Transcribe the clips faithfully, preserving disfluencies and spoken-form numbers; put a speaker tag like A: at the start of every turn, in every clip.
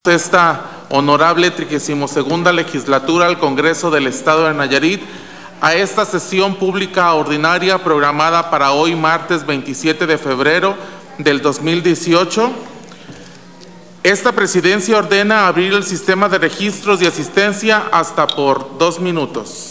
A: Esta honorable trigésima segunda legislatura al Congreso del Estado de Nayarit a esta sesión pública ordinaria programada para hoy martes veintisiete de febrero del dos mil dieciocho. Esta presidencia ordena abrir el sistema de registros y asistencia hasta por dos minutos.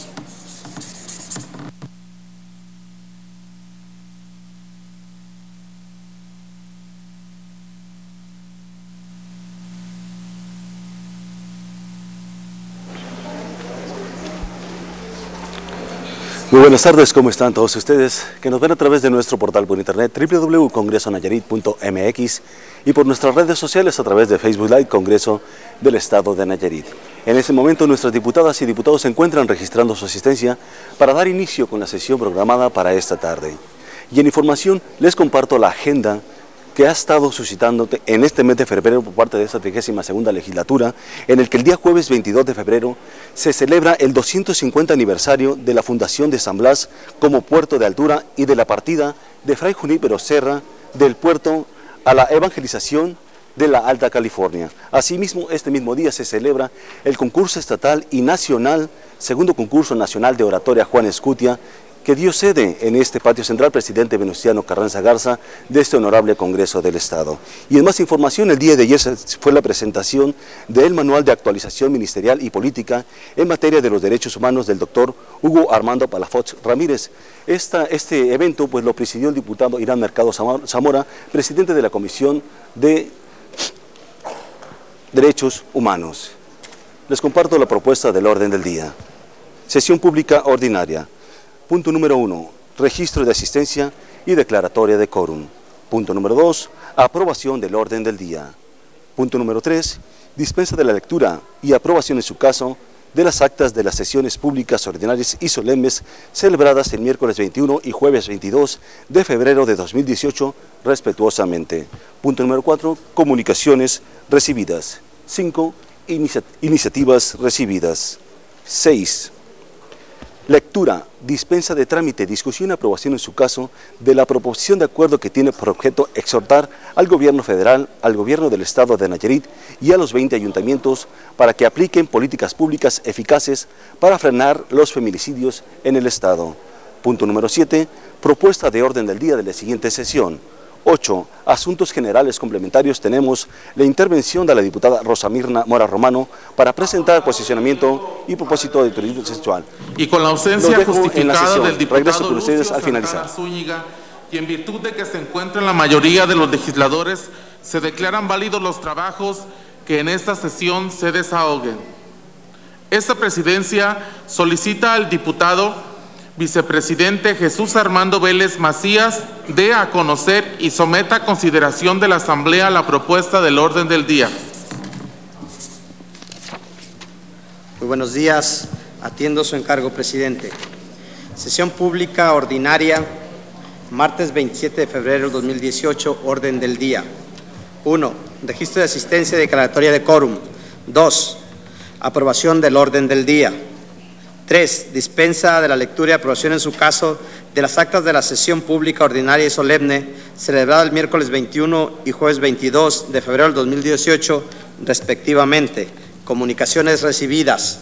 B: Muy buenas tardes, ¿cómo están todos ustedes que nos ven a través de nuestro portal por internet doble u doble u doble u punto congreso nayarit punto m x y por nuestras redes sociales a través de Facebook Live Congreso del Estado de Nayarit? En este momento nuestras diputadas y diputados se encuentran registrando su asistencia para dar inicio con la sesión programada para esta tarde. Y en información les comparto la agenda que ha estado suscitando en este mes de febrero por parte de esta trigésima segunda legislatura, en el que el día jueves veintidós de febrero se celebra el doscientos cincuenta aniversario de la fundación de San Blas como puerto de altura y de la partida de Fray Junípero Serra del puerto a la evangelización de la Alta California. Asimismo, este mismo día se celebra el concurso estatal y nacional, segundo concurso nacional de oratoria Juan Escutia, que dio sede en este patio central presidente Venustiano Carranza Garza de este honorable Congreso del Estado. Y en más información, el día de ayer fue la presentación del Manual de Actualización Ministerial y Política en materia de los derechos humanos del doctor Hugo Armando Palafox Ramírez. Esta, este evento pues lo presidió el diputado Irán Mercado Zamora, presidente de la Comisión de Derechos Humanos. Les comparto la propuesta del orden del día. Sesión pública ordinaria. Punto número uno, registro de asistencia y declaratoria de quórum. Punto número dos, aprobación del orden del día. Punto número tres, dispensa de la lectura y aprobación en su caso de las actas de las sesiones públicas ordinarias y solemnes celebradas el miércoles veintiuno y jueves veintidós de febrero de dos mil dieciocho, respetuosamente. Punto número cuatro, comunicaciones recibidas. cinco, inicia iniciativas recibidas. seis. Lectura, dispensa de trámite, discusión y aprobación en su caso de la proposición de acuerdo que tiene por objeto exhortar al gobierno federal, al gobierno del Estado de Nayarit y a los veinte ayuntamientos para que apliquen políticas públicas eficaces para frenar los feminicidios en el Estado. Punto número siete, propuesta de orden del día de la siguiente sesión. ocho. Asuntos generales complementarios. Tenemos la intervención de la diputada Rosa Mirna Mora Romano para presentar posicionamiento y propósito de turismo sexual.
A: Y con la ausencia justificada
B: la
A: del diputado
B: Regreso con ustedes
A: Lucio
B: al finalizar.
A: Santana Zúñiga, y en virtud de que se encuentran la mayoría de los legisladores, se declaran válidos los trabajos que en esta sesión se desahoguen. Esta presidencia solicita al diputado vicepresidente Jesús Armando Vélez Macías dé a conocer y someta a consideración de la Asamblea la propuesta del orden del día.
C: Muy buenos días, atiendo su encargo, presidente. Sesión pública ordinaria, martes veintisiete de febrero de dos mil dieciocho, orden del día. uno. Registro de asistencia y declaratoria de quórum. dos. Aprobación del orden del día. tres. Dispensa de la lectura y aprobación en su caso de las actas de la sesión pública ordinaria y solemne celebrada el miércoles veintiuno y jueves veintidós de febrero del dos mil dieciocho, respectivamente. Comunicaciones recibidas.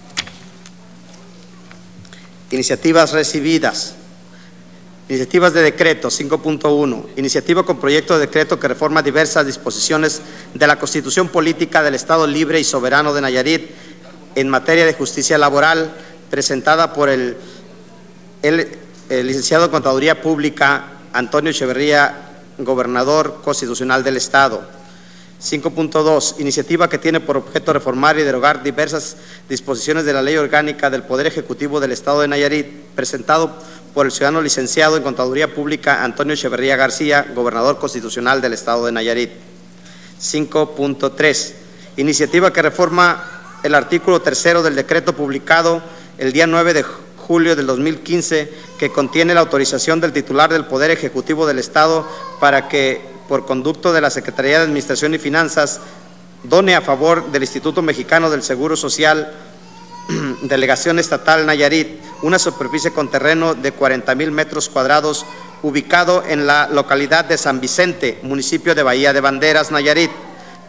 C: Iniciativas recibidas. Iniciativas de decreto cinco punto uno. Iniciativa con proyecto de decreto que reforma diversas disposiciones de la Constitución Política del Estado Libre y Soberano de Nayarit en materia de justicia laboral, presentada por el, el, el licenciado en Contaduría Pública Antonio Echeverría, gobernador constitucional del Estado. cinco punto dos. Iniciativa que tiene por objeto reformar y derogar diversas disposiciones de la Ley Orgánica del Poder Ejecutivo del Estado de Nayarit, presentado por el ciudadano licenciado en Contaduría Pública Antonio Echeverría García, gobernador constitucional del Estado de Nayarit. cinco punto tres. Iniciativa que reforma el artículo tercero del decreto publicado el día nueve de julio del dos mil quince, que contiene la autorización del titular del Poder Ejecutivo del Estado para que, por conducto de la Secretaría de Administración y Finanzas, done a favor del Instituto Mexicano del Seguro Social, Delegación Estatal Nayarit, una superficie con terreno de cuarenta mil metros cuadrados, ubicado en la localidad de San Vicente, municipio de Bahía de Banderas, Nayarit,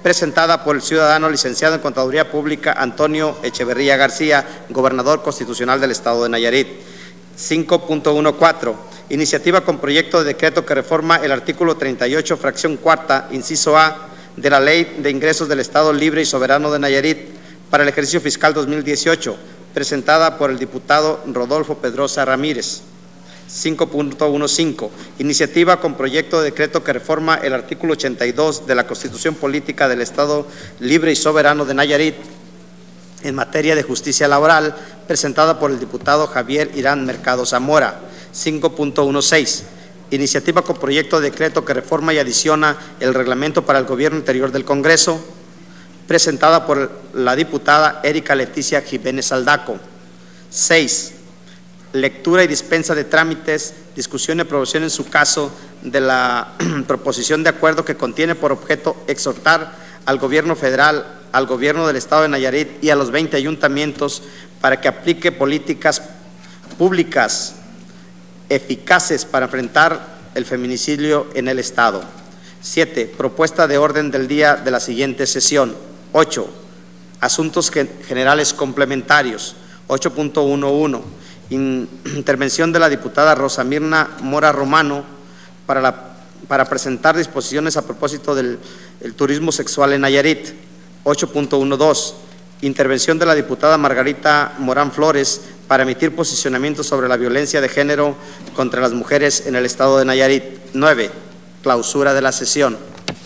C: presentada por el ciudadano licenciado en Contaduría Pública Antonio Echeverría García, gobernador constitucional del Estado de Nayarit. cinco punto catorce. Iniciativa con proyecto de decreto que reforma el artículo treinta y ocho, fracción cuarta, inciso A, de la Ley de Ingresos del Estado Libre y Soberano de Nayarit para el ejercicio fiscal dos mil dieciocho, presentada por el diputado Rodolfo Pedrosa Ramírez. cinco punto quince. Iniciativa con proyecto de decreto que reforma el artículo ochenta y dos de la Constitución Política del Estado Libre y Soberano de Nayarit en materia de justicia laboral, presentada por el diputado Javier Irán Mercado Zamora. cinco punto dieciséis. Iniciativa con proyecto de decreto que reforma y adiciona el reglamento para el gobierno interior del Congreso, presentada por la diputada Erika Leticia Jiménez Aldaco. seis. Lectura y dispensa de trámites, discusión y aprobación en su caso de la proposición de acuerdo que contiene por objeto exhortar al gobierno federal, al gobierno del Estado de Nayarit y a los veinte ayuntamientos para que aplique políticas públicas eficaces para enfrentar el feminicidio en el Estado. siete. Propuesta de orden del día de la siguiente sesión. ocho. Asuntos generales complementarios. ocho punto once. Intervención de la diputada Rosa Mirna Mora Romano para, la, para presentar disposiciones a propósito del el turismo sexual en Nayarit. ocho punto doce. Intervención de la diputada Margarita Morán Flores para emitir posicionamiento sobre la violencia de género contra las mujeres en el Estado de Nayarit. nueve. Clausura de la sesión.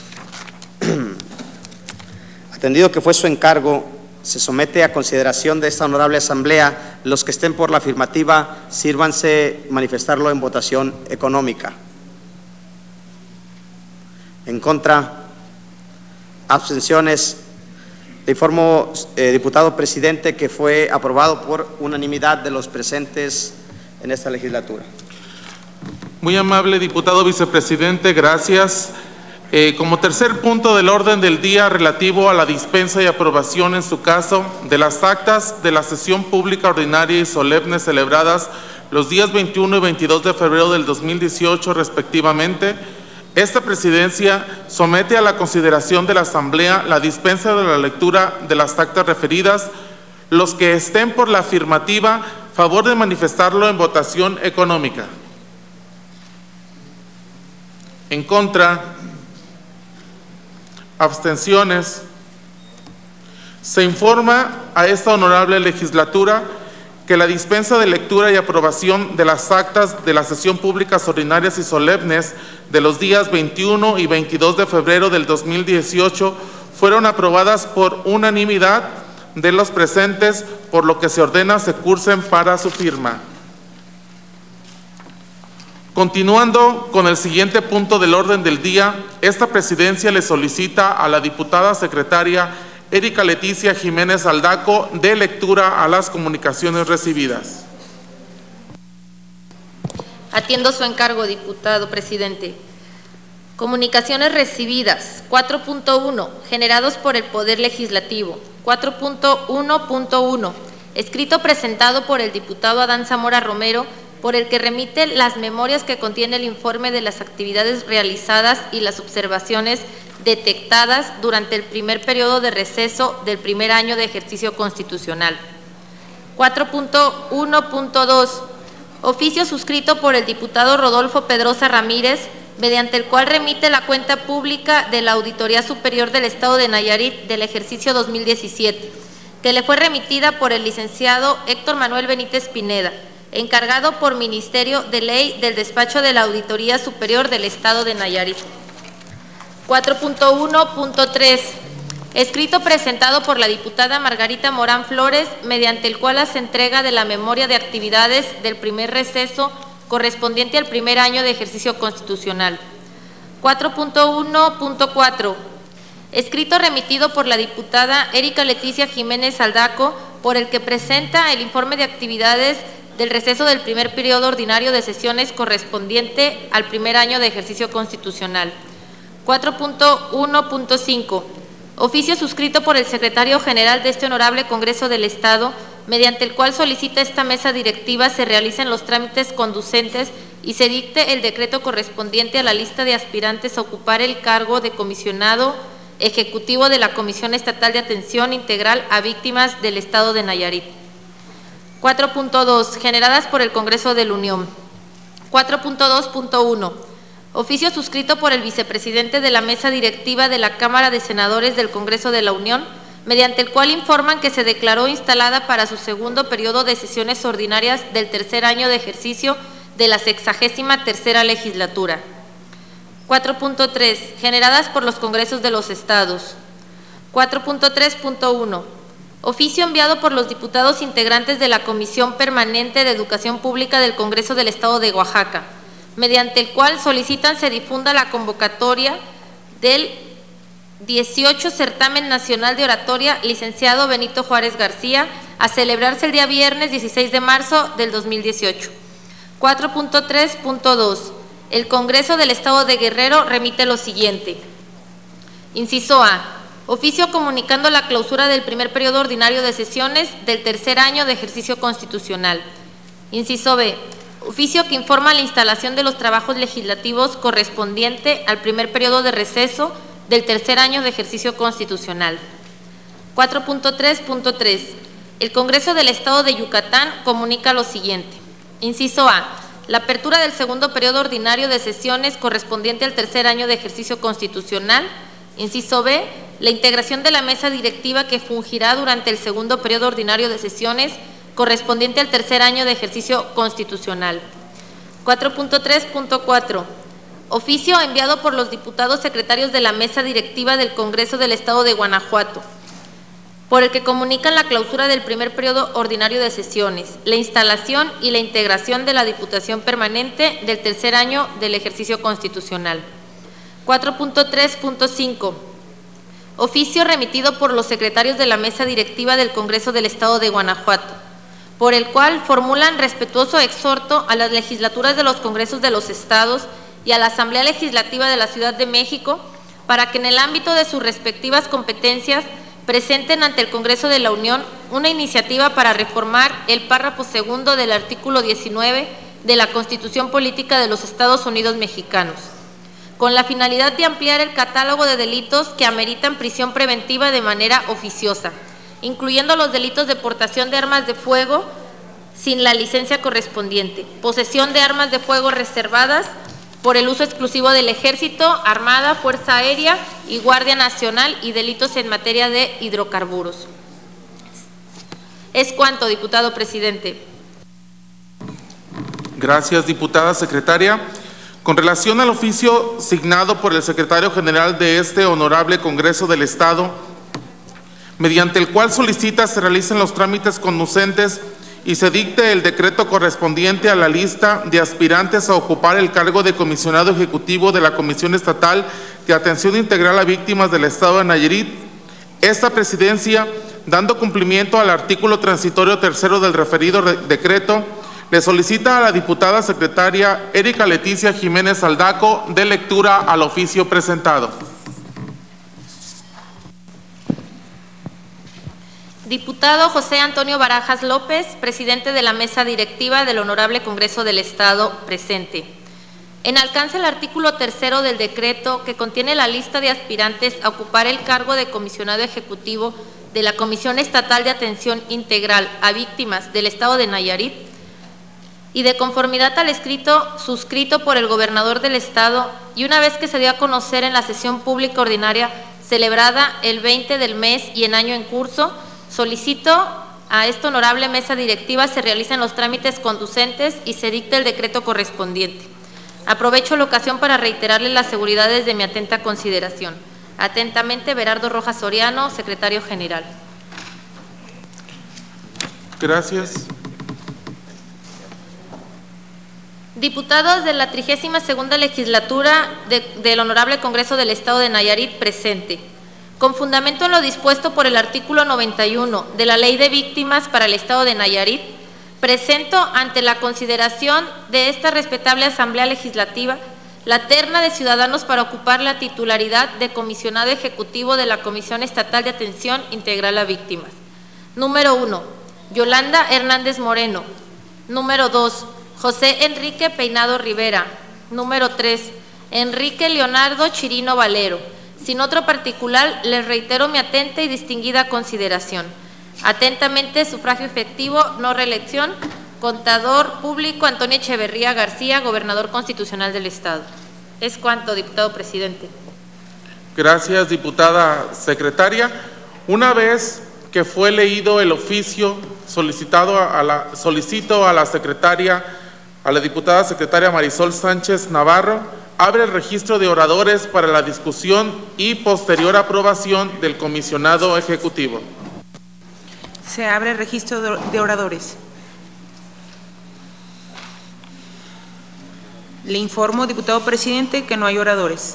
C: Atendido que fue su encargo, se somete a consideración de esta honorable asamblea. Los que estén por la afirmativa, sírvanse manifestarlo en votación económica. En contra, abstenciones. Le informo, eh, diputado presidente, que fue aprobado por unanimidad de los presentes en esta legislatura.
A: Muy amable diputado vicepresidente, gracias. Eh, como tercer punto del orden del día relativo a la dispensa y aprobación en su caso de las actas de la sesión pública ordinaria y solemne celebradas los días veintiuno y veintidós de febrero del dos mil dieciocho respectivamente, esta presidencia somete a la consideración de la asamblea la dispensa de la lectura de las actas referidas. Los que estén por la afirmativa, favor de manifestarlo en votación económica. En contra, abstenciones. Se informa a esta honorable legislatura que la dispensa de lectura y aprobación de las actas de las sesiones públicas ordinarias y solemnes de los días veintiuno y veintidós de febrero del dos mil dieciocho fueron aprobadas por unanimidad de los presentes, por lo que se ordena se cursen para su firma. Continuando con el siguiente punto del orden del día, esta presidencia le solicita a la diputada secretaria Erika Leticia Jiménez Aldaco dé lectura a las comunicaciones recibidas.
D: Atiendo su encargo, diputado presidente. Comunicaciones recibidas. cuatro punto uno. Generados por el Poder Legislativo. cuatro punto uno punto uno. Escrito presentado por el diputado Adán Zamora Romero, por el que remite las memorias que contiene el informe de las actividades realizadas y las observaciones detectadas durante el primer periodo de receso del primer año de ejercicio constitucional. cuatro punto uno punto dos. Oficio suscrito por el diputado Rodolfo Pedrosa Ramírez, mediante el cual remite la cuenta pública de la Auditoría Superior del Estado de Nayarit del ejercicio dos mil diecisiete, que le fue remitida por el licenciado Héctor Manuel Benítez Pineda, encargado por Ministerio de Ley del Despacho de la Auditoría Superior del Estado de Nayarit. cuatro punto uno punto tres. Escrito presentado por la diputada Margarita Morán Flores, mediante el cual hace entrega de la memoria de actividades del primer receso correspondiente al primer año de ejercicio constitucional. cuatro punto uno punto cuatro. Escrito remitido por la diputada Erika Leticia Jiménez Aldaco, por el que presenta el informe de actividades del receso del primer periodo ordinario de sesiones correspondiente al primer año de ejercicio constitucional. cuatro punto uno punto cinco. Oficio suscrito por el secretario general de este honorable Congreso del Estado, mediante el cual solicita esta mesa directiva se realicen los trámites conducentes y se dicte el decreto correspondiente a la lista de aspirantes a ocupar el cargo de comisionado ejecutivo de la Comisión Estatal de Atención Integral a Víctimas del Estado de Nayarit. cuatro punto dos. Generadas por el Congreso de la Unión. cuatro punto dos punto uno. Oficio suscrito por el vicepresidente de la Mesa Directiva de la Cámara de Senadores del Congreso de la Unión, mediante el cual informan que se declaró instalada para su segundo periodo de sesiones ordinarias del tercer año de ejercicio de la sexagésima tercera legislatura. cuatro punto tres. Generadas por los Congresos de los Estados. cuatro punto tres punto uno. Oficio enviado por los diputados integrantes de la Comisión Permanente de Educación Pública del Congreso del Estado de Oaxaca, mediante el cual solicitan se difunda la convocatoria del dieciocho Certamen Nacional de Oratoria Licenciado Benito Juárez García, a celebrarse el día viernes dieciséis de marzo del dos mil dieciocho. cuatro punto tres punto dos. El Congreso del Estado de Guerrero remite lo siguiente. Inciso A. Oficio comunicando la clausura del primer periodo ordinario de sesiones del tercer año de ejercicio constitucional. Inciso B. Oficio que informa la instalación de los trabajos legislativos correspondiente al primer periodo de receso del tercer año de ejercicio constitucional. cuatro punto tres punto tres. El Congreso del Estado de Yucatán comunica lo siguiente. Inciso A. La apertura del segundo periodo ordinario de sesiones correspondiente al tercer año de ejercicio constitucional. Inciso B. La integración de la mesa directiva que fungirá durante el segundo periodo ordinario de sesiones correspondiente al tercer año de ejercicio constitucional. cuatro punto tres punto cuatro. Oficio enviado por los diputados secretarios de la mesa directiva del Congreso del Estado de Guanajuato, por el que comunican la clausura del primer periodo ordinario de sesiones, la instalación y la integración de la Diputación Permanente del tercer año del ejercicio constitucional. cuatro punto tres punto cinco. Oficio remitido por los secretarios de la mesa directiva del Congreso del Estado de Guanajuato, por el cual formulan respetuoso exhorto a las legislaturas de los Congresos de los Estados y a la Asamblea Legislativa de la Ciudad de México para que en el ámbito de sus respectivas competencias presenten ante el Congreso de la Unión una iniciativa para reformar el párrafo segundo del artículo diecinueve de la Constitución Política de los Estados Unidos Mexicanos, con la finalidad de ampliar el catálogo de delitos que ameritan prisión preventiva de manera oficiosa, incluyendo los delitos de portación de armas de fuego sin la licencia correspondiente, posesión de armas de fuego reservadas por el uso exclusivo del Ejército, Armada, Fuerza Aérea y Guardia Nacional y delitos en materia de hidrocarburos. Es cuanto, diputado presidente.
A: Gracias, diputada secretaria. Con relación al oficio signado por el secretario general de este honorable Congreso del Estado, mediante el cual solicita se realicen los trámites conducentes y se dicte el decreto correspondiente a la lista de aspirantes a ocupar el cargo de comisionado ejecutivo de la Comisión Estatal de Atención Integral a Víctimas del Estado de Nayarit, esta presidencia, dando cumplimiento al artículo transitorio tercero del referido decreto, le solicita a la diputada secretaria Erika Leticia Jiménez Aldaco de lectura al oficio presentado.
D: Diputado José Antonio Barajas López, presidente de la mesa directiva del Honorable Congreso del Estado, presente. En alcance el artículo tercero del decreto que contiene la lista de aspirantes a ocupar el cargo de comisionado ejecutivo de la Comisión Estatal de Atención Integral a Víctimas del Estado de Nayarit, y de conformidad al escrito suscrito por el gobernador del Estado, y una vez que se dio a conocer en la sesión pública ordinaria celebrada el veinte del mes y en año en curso, solicito a esta honorable mesa directiva se realicen los trámites conducentes y se dicte el decreto correspondiente. Aprovecho la ocasión para reiterarle las seguridades de mi atenta consideración. Atentamente, Berardo Rojas Soriano, secretario general.
A: Gracias.
D: Diputados de la trigésima segunda legislatura de, del Honorable Congreso del Estado de Nayarit, presente. Con fundamento en lo dispuesto por el artículo noventa y uno de la Ley de Víctimas para el Estado de Nayarit, presento ante la consideración de esta respetable Asamblea Legislativa la terna de ciudadanos para ocupar la titularidad de comisionado ejecutivo de la Comisión Estatal de Atención Integral a Víctimas. Número uno, Yolanda Hernández Moreno. Número dos, José Enrique Peinado Rivera. Número tres, Enrique Leonardo Chirino Valero. Sin otro particular, les reitero mi atenta y distinguida consideración. Atentamente, sufragio efectivo, no reelección, Contador Público Antonio Echeverría García, Gobernador Constitucional del Estado. Es cuanto, diputado presidente.
A: Gracias, diputada secretaria. Una vez que fue leído el oficio solicitado a la, solicito a la secretaria, a la diputada secretaria Marisol Sánchez Navarro, abre el registro de oradores para la discusión y posterior aprobación del comisionado ejecutivo.
E: Se abre el registro de oradores. Le informo, diputado presidente, que no hay oradores.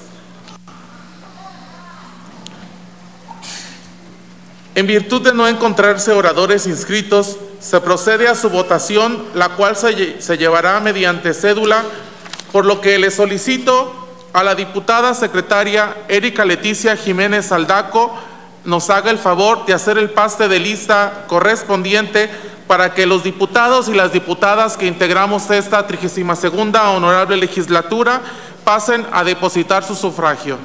A: En virtud de no encontrarse oradores inscritos, se procede a su votación, la cual se, se llevará mediante cédula, por lo que le solicito a la diputada secretaria Erika Leticia Jiménez Aldaco nos haga el favor de hacer el pase de lista correspondiente para que los diputados y las diputadas que integramos esta trigésima segunda honorable legislatura pasen a depositar su sufragio.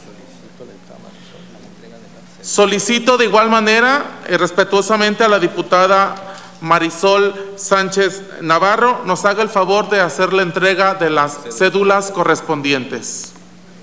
A: Solicito de igual manera, eh, respetuosamente, a la diputada Marisol Sánchez Navarro nos haga el favor de hacer la entrega de las cédulas correspondientes.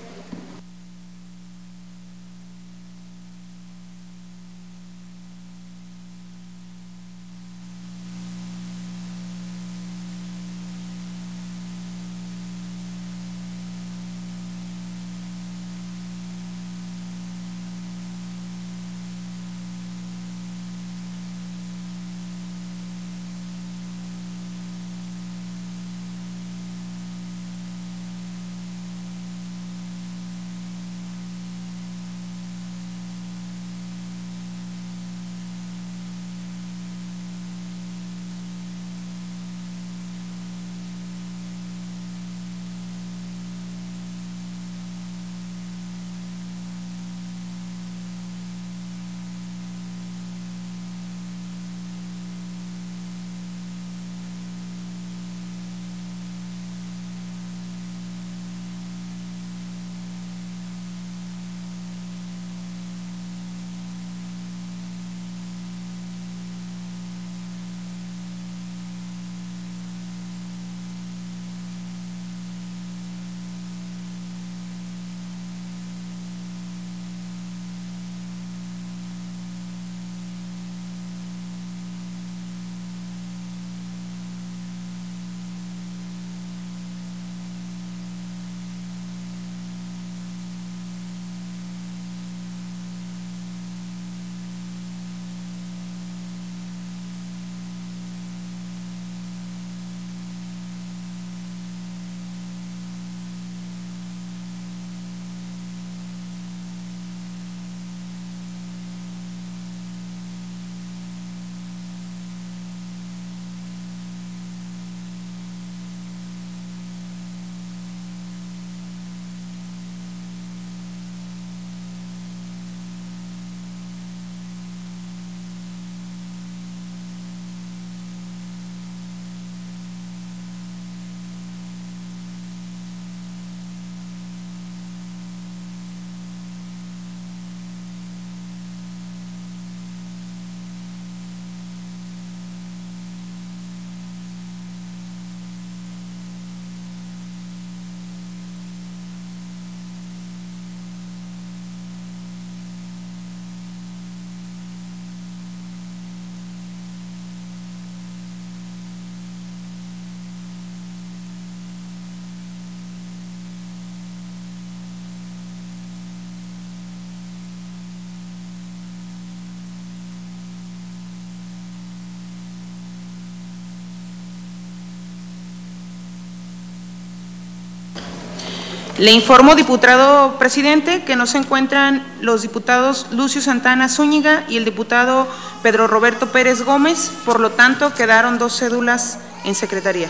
E: Le informo, diputado presidente, que no se encuentran los diputados Lucio Santana Zúñiga y el diputado Pedro Roberto Pérez Gómez, por lo tanto, quedaron dos cédulas en secretaría.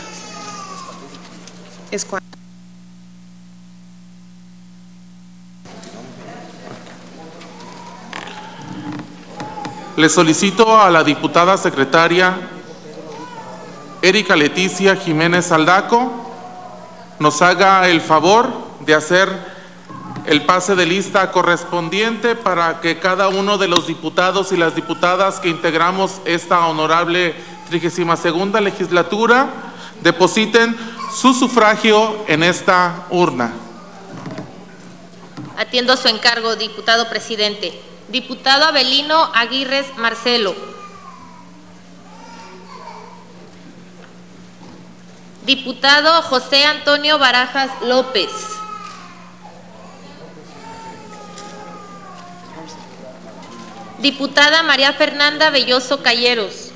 E: Es cuanto.
A: Le solicito a la diputada secretaria Erika Leticia Jiménez Aldaco nos haga el favor de hacer el pase de lista correspondiente para que cada uno de los diputados y las diputadas que integramos esta honorable trigésima segunda legislatura depositen su sufragio en esta urna.
D: Atiendo su encargo, diputado presidente. Diputado Avelino Aguirres Marcelo. Diputado José Antonio Barajas López. Diputada María Fernanda Belloso Calleros.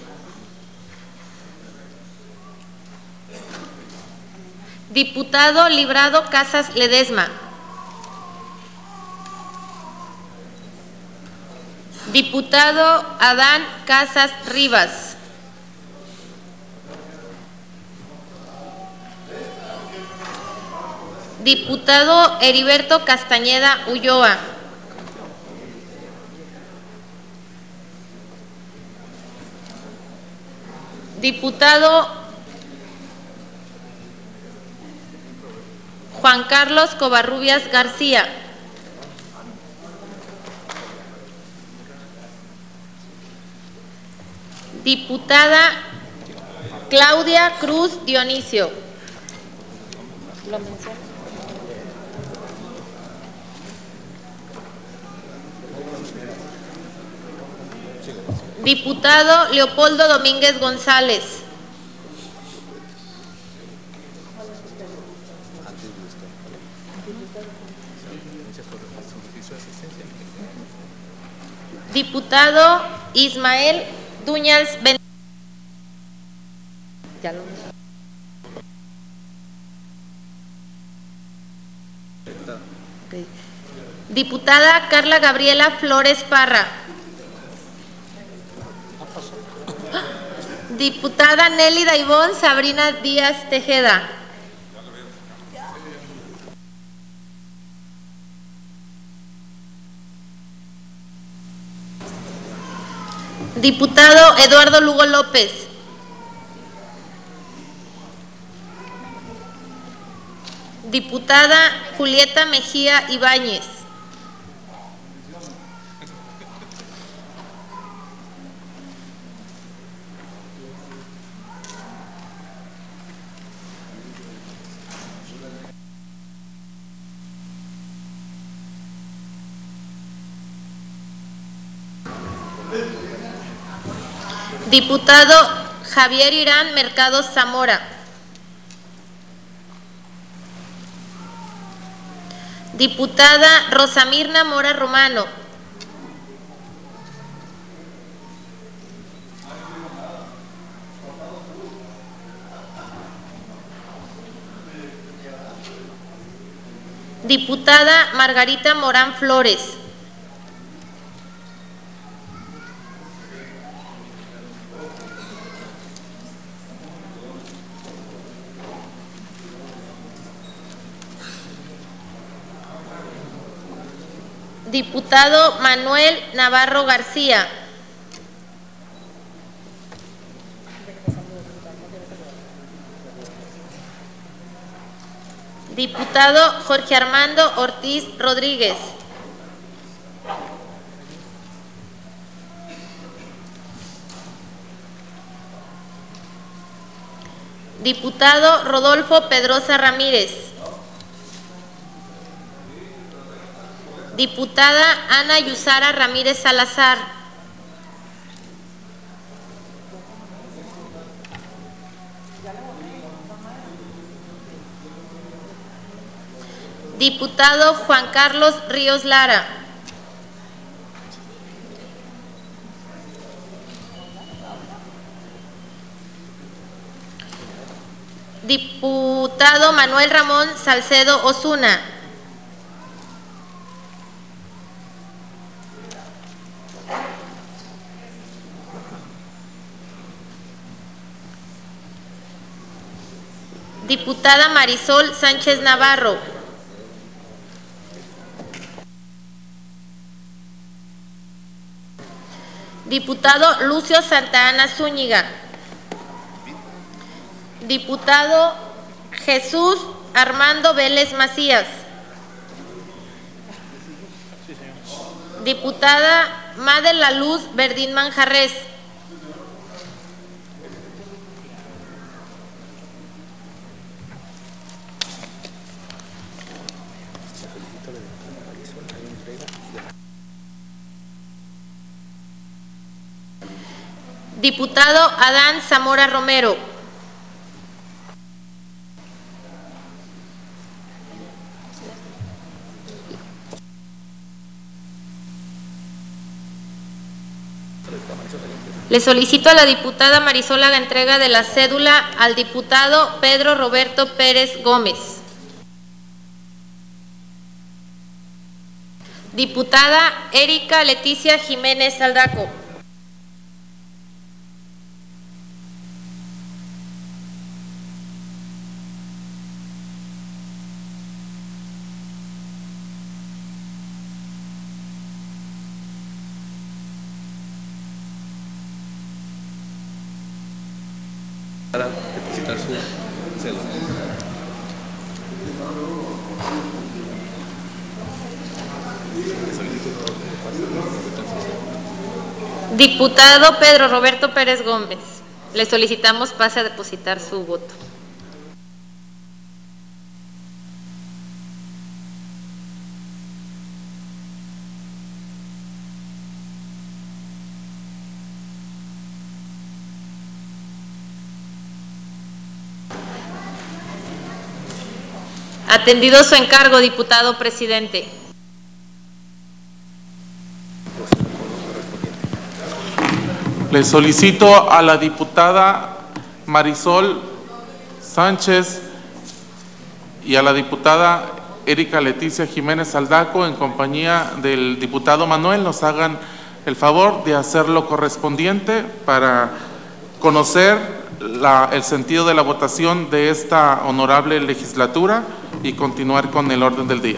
D: Diputado Librado Casas Ledesma. Diputado Adán Casas Rivas. Diputado Heriberto Castañeda Ulloa. Diputado Juan Carlos Covarrubias García. Diputada Claudia Cruz Dionisio. ¿Lo menciono? Diputado Leopoldo Domínguez González. Diputado Ismael Duñals Ben... Ya lo... Okay. Diputada Carla Gabriela Flores Parra. Diputada Nélida Ivonne Sabrina Díaz Tejeda. Diputado Eduardo Lugo López. Diputada Julieta Mejía Ibáñez. Diputado Javier Irán Mercado Zamora. Diputada Rosamirna Mora Romano. Diputada Margarita Morán Flores. Diputado Manuel Navarro García. Diputado Jorge Armando Ortiz Rodríguez. Diputado Rodolfo Pedrosa Ramírez. Diputada Ana Yusara Ramírez Salazar. Diputado Juan Carlos Ríos Lara. Diputado Manuel Ramón Salcedo Osuna. Diputada Marisol Sánchez Navarro. Diputado Lucio Santa Ana Zúñiga. Diputado Jesús Armando Vélez Macías. Diputada Ma de la Luz Verdín Manjarres. Diputado Adán Zamora Romero. Le solicito a la diputada Marisol haga entrega de la cédula al diputado Pedro Roberto Pérez Gómez. Diputada Erika Leticia Jiménez Aldaco.
F: Para depositar su cédula.
D: Diputado Pedro Roberto Pérez Gómez, le solicitamos pase a depositar su voto. Atendido su encargo, diputado presidente.
A: Le solicito a la diputada Marisol Sánchez y a la diputada Erika Leticia Jiménez Aldaco, en compañía del diputado Manuel, nos hagan el favor de hacer lo correspondiente para conocer la, el sentido de la votación de esta honorable legislatura y continuar con el orden del día.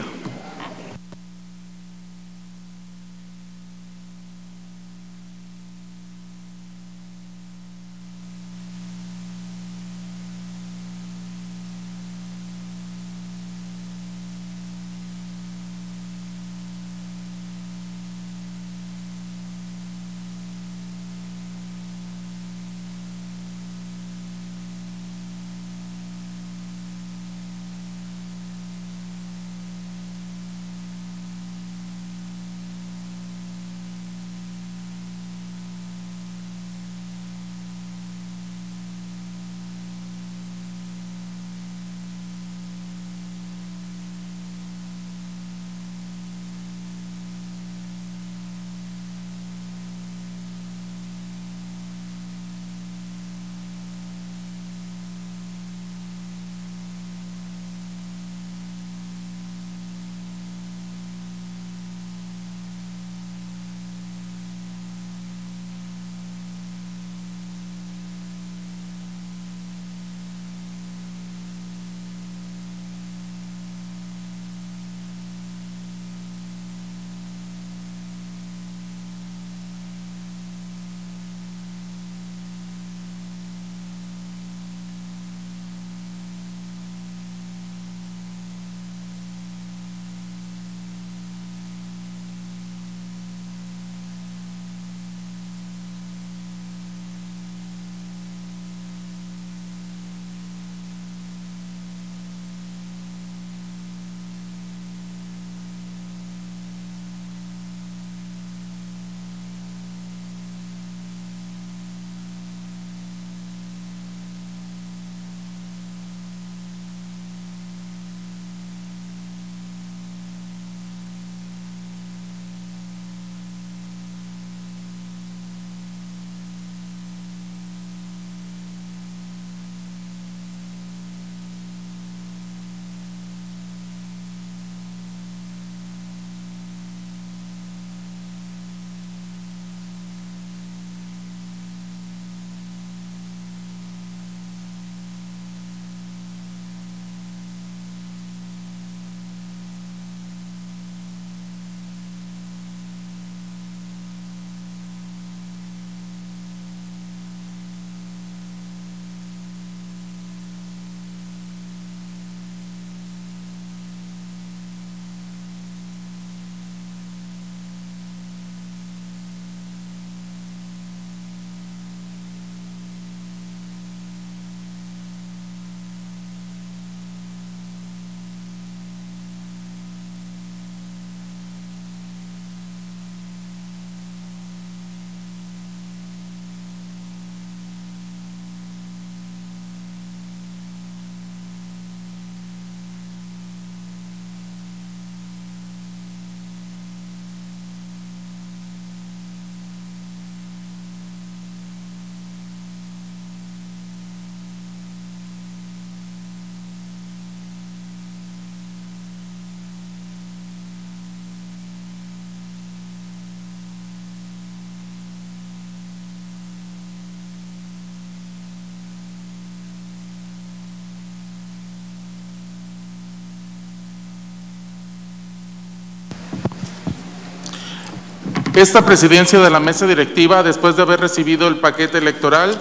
A: Esta presidencia de la mesa directiva, después de haber recibido el paquete electoral,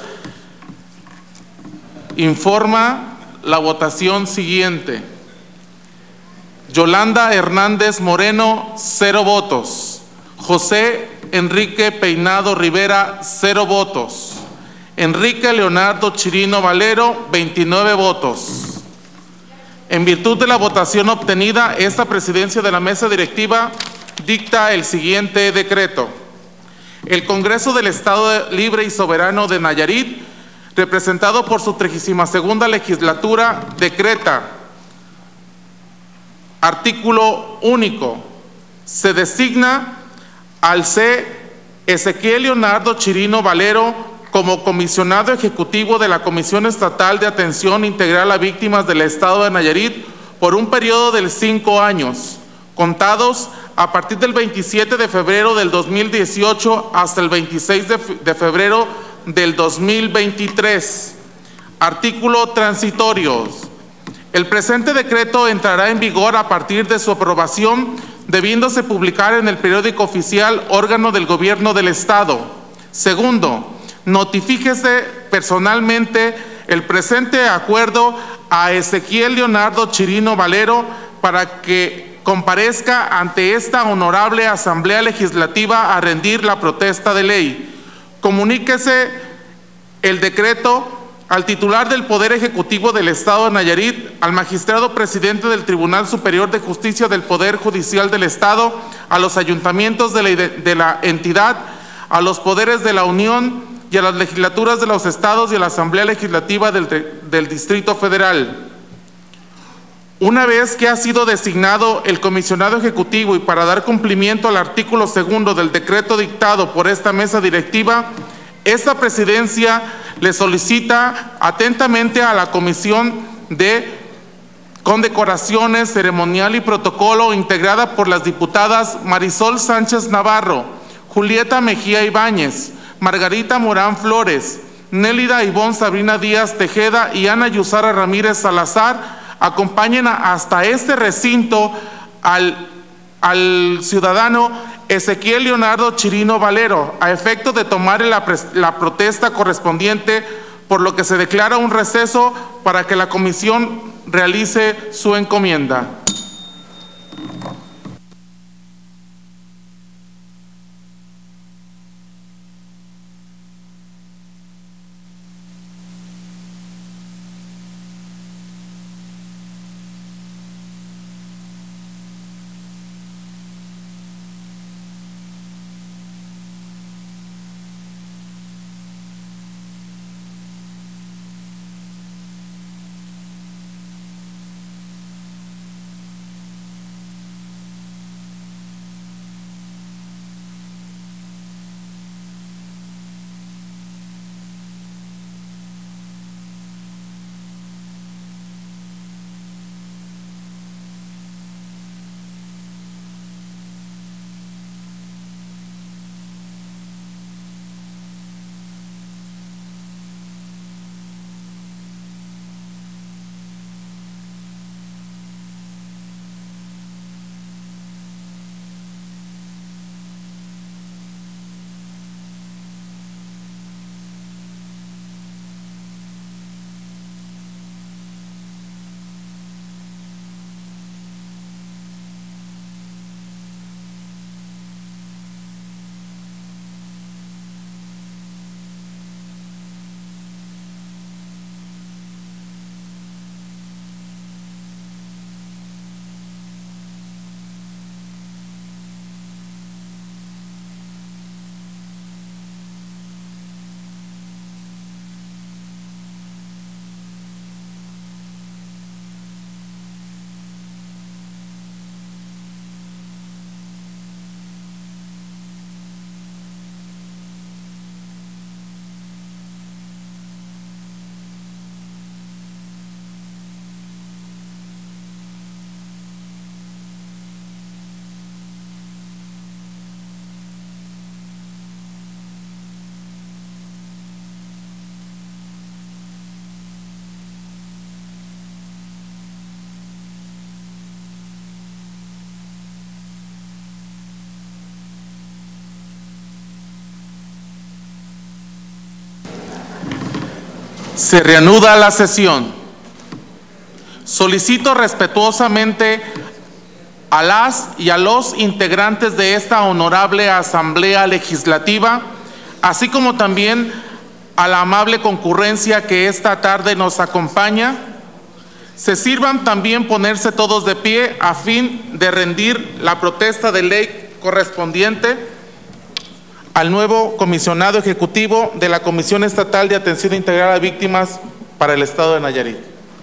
A: informa la votación siguiente. Yolanda Hernández Moreno, cero votos. José Enrique Peinado Rivera, cero votos. Enrique Leonardo Chirino Valero, veintinueve votos. En virtud de la votación obtenida, esta presidencia de la mesa directiva dicta el siguiente decreto. El Congreso del Estado Libre y Soberano de Nayarit, representado por su trigésima segunda legislatura, decreta: artículo único. Se designa al C. Ezequiel Leonardo Chirino Valero como comisionado ejecutivo de la Comisión Estatal de Atención Integral a Víctimas del Estado de Nayarit por un periodo de cinco años, contados a partir del veintisiete de febrero del dos mil dieciocho hasta el veintiséis de febrero del dos mil veintitrés. Artículo transitorio. El presente decreto entrará en vigor a partir de su aprobación, debiéndose publicar en el periódico oficial, órgano del Gobierno del Estado. Segundo, notifíquese personalmente el presente acuerdo a Ezequiel Leonardo Chirino Valero para que comparezca ante esta honorable Asamblea Legislativa a rendir la protesta de ley. Comuníquese el decreto al titular del Poder Ejecutivo del Estado de Nayarit, al magistrado presidente del Tribunal Superior de Justicia del Poder Judicial del Estado, a los ayuntamientos de la, de la entidad, a los poderes de la Unión y a las legislaturas de los estados y a la Asamblea Legislativa del, del Distrito Federal. Una vez que ha sido designado el comisionado ejecutivo y para dar cumplimiento al artículo segundo del decreto dictado por esta mesa directiva, esta presidencia le solicita atentamente a la Comisión de Condecoraciones, Ceremonial y Protocolo, integrada por las diputadas Marisol Sánchez Navarro, Julieta Mejía Ibáñez, Margarita Morán Flores, Nélida Ivonne Sabrina Díaz Tejeda y Ana Yusara Ramírez Salazar, acompañen hasta este recinto al, al ciudadano Ezequiel Leonardo Chirino Valero, a efecto de tomar la, la protesta correspondiente, por lo que se declara un receso para que la comisión realice su encomienda. Se reanuda la sesión. Solicito respetuosamente a las y a los integrantes de esta honorable Asamblea Legislativa, así como también a la amable concurrencia que esta tarde nos acompaña, se sirvan también ponerse todos de pie a fin de rendir la protesta de ley correspondiente al nuevo comisionado ejecutivo de la Comisión Estatal de Atención Integral a Víctimas para el Estado de Nayarit.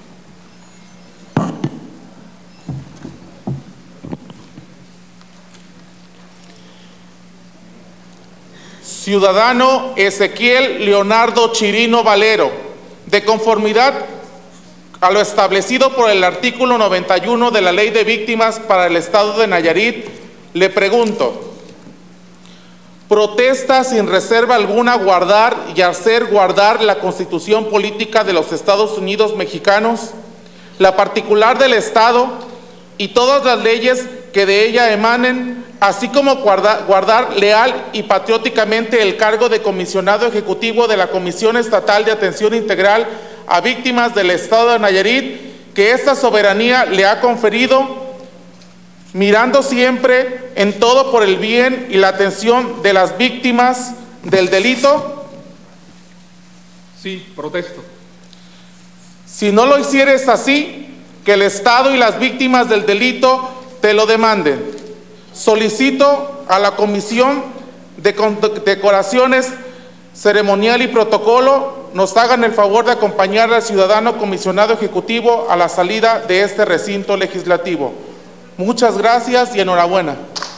A: Ciudadano Ezequiel Leonardo Chirino Valero, de conformidad a lo establecido por el artículo noventa y uno de la Ley de Víctimas para el Estado de Nayarit, le pregunto: ¿protesta sin reserva alguna guardar y hacer guardar la Constitución Política de los Estados Unidos Mexicanos, la particular del Estado y todas las leyes que de ella emanen, así como guardar, guardar leal y patrióticamente el cargo de comisionado ejecutivo de la Comisión Estatal de Atención Integral a Víctimas del Estado de Nayarit, que esta soberanía le ha conferido, mirando siempre en todo por el bien y la atención de las víctimas del delito?
F: Sí, protesto.
A: Si no lo hicieres así, que el Estado y las víctimas del delito te lo demanden. Solicito a la Comisión de Decoraciones Ceremonial y Protocolo nos hagan el favor de acompañar al ciudadano comisionado ejecutivo a la salida de este recinto legislativo. Muchas gracias y enhorabuena.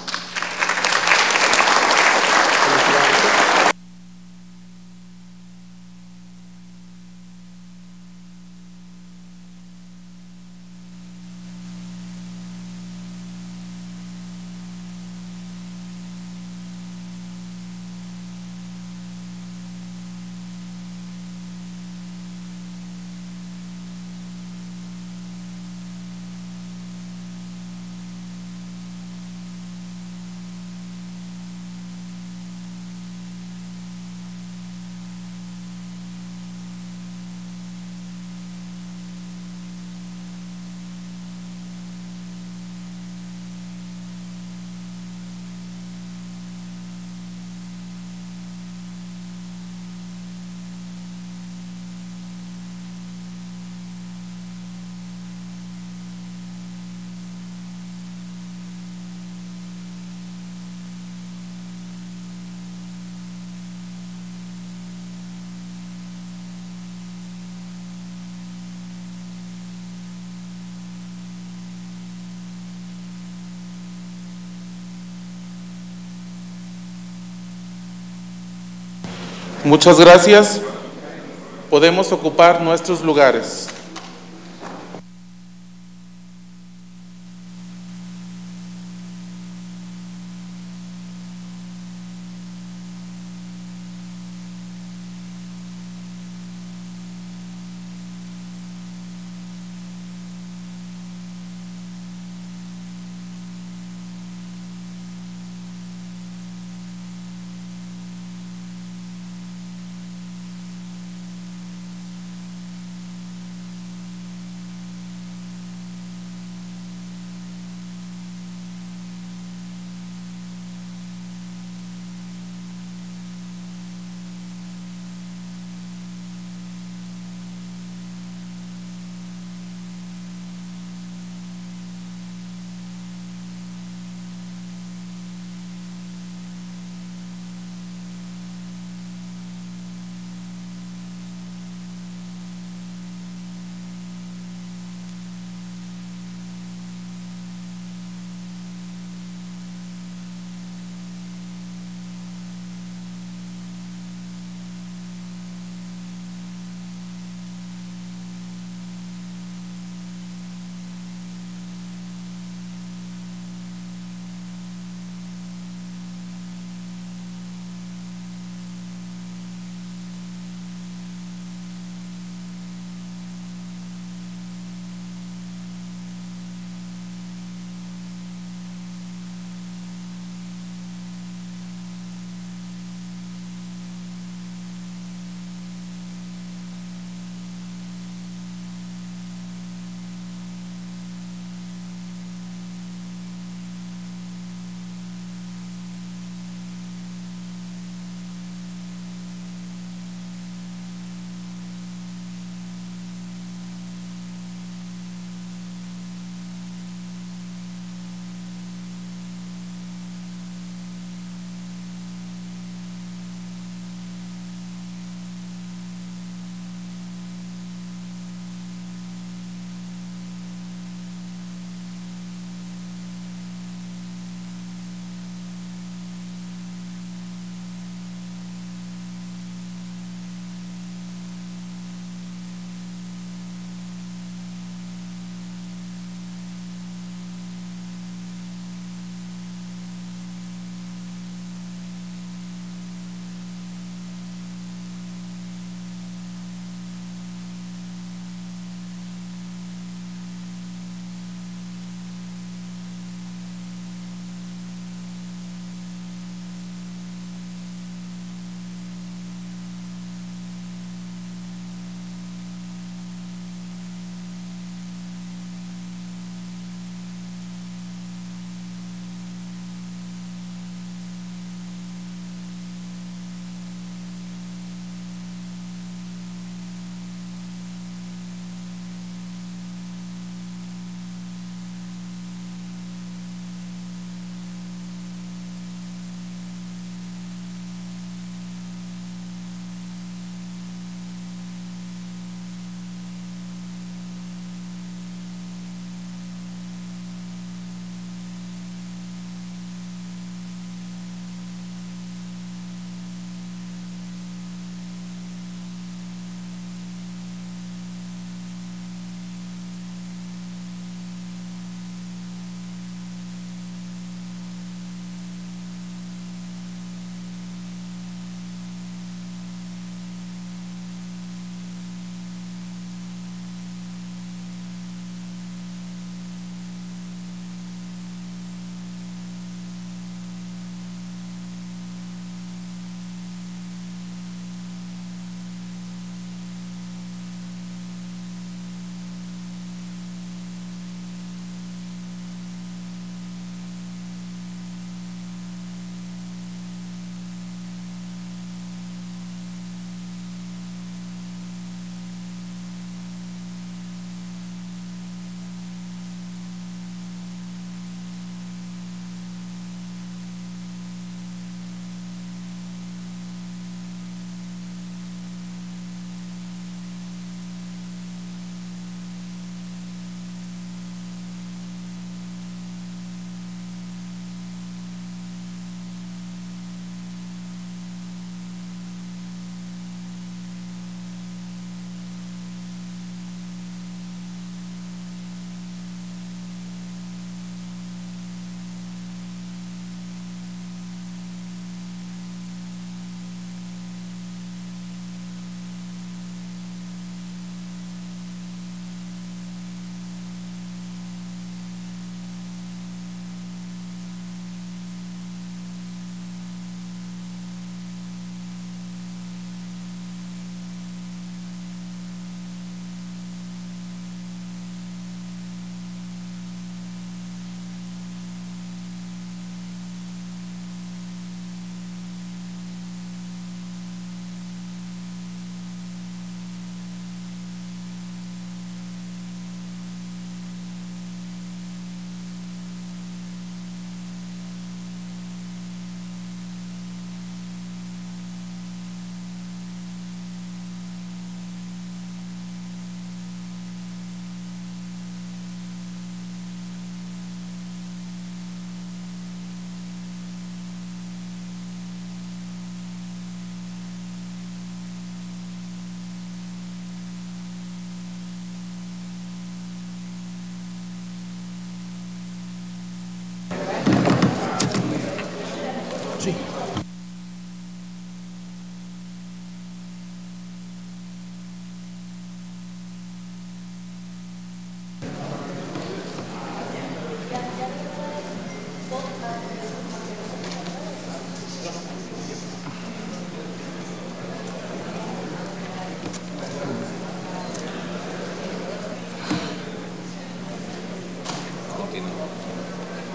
A: Muchas gracias. Podemos ocupar nuestros lugares.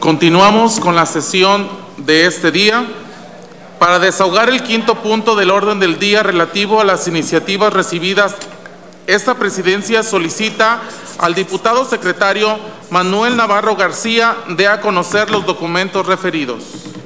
A: Continuamos con la sesión de este día. Para desahogar el quinto punto del orden del día relativo a las iniciativas recibidas, esta presidencia solicita al diputado secretario Manuel Navarro García dé a conocer los documentos referidos.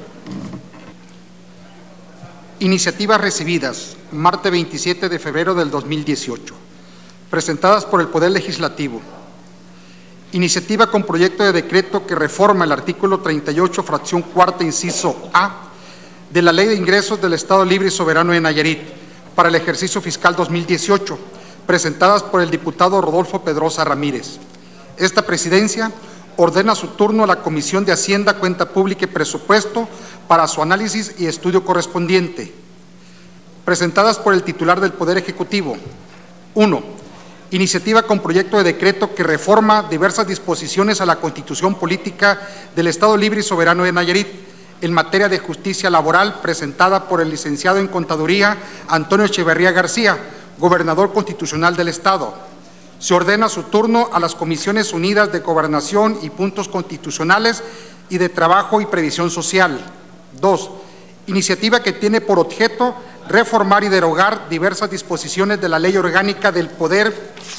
G: Iniciativas recibidas, martes veintisiete de febrero del dos mil dieciocho, presentadas por el Poder Legislativo. Iniciativa con proyecto de decreto que reforma el artículo treinta y ocho, fracción cuarta, inciso A, de la Ley de Ingresos del Estado Libre y Soberano de Nayarit para el ejercicio fiscal dos mil dieciocho, presentadas por el diputado Rodolfo Pedrosa Ramírez. Esta presidencia ordena su turno a la Comisión de Hacienda, Cuenta Pública y Presupuesto para su análisis y estudio correspondiente. Presentadas por el titular del Poder Ejecutivo. uno. Iniciativa con proyecto de decreto que reforma diversas disposiciones a la Constitución Política del Estado Libre y Soberano de Nayarit en materia de justicia laboral, presentada por el licenciado en Contaduría Antonio Echeverría García, gobernador constitucional del Estado. Se ordena su turno a las Comisiones Unidas de Gobernación y Puntos Constitucionales y de Trabajo y Previsión Social. dos. Iniciativa que tiene por objeto reformar y derogar diversas disposiciones de la Ley Orgánica del Poder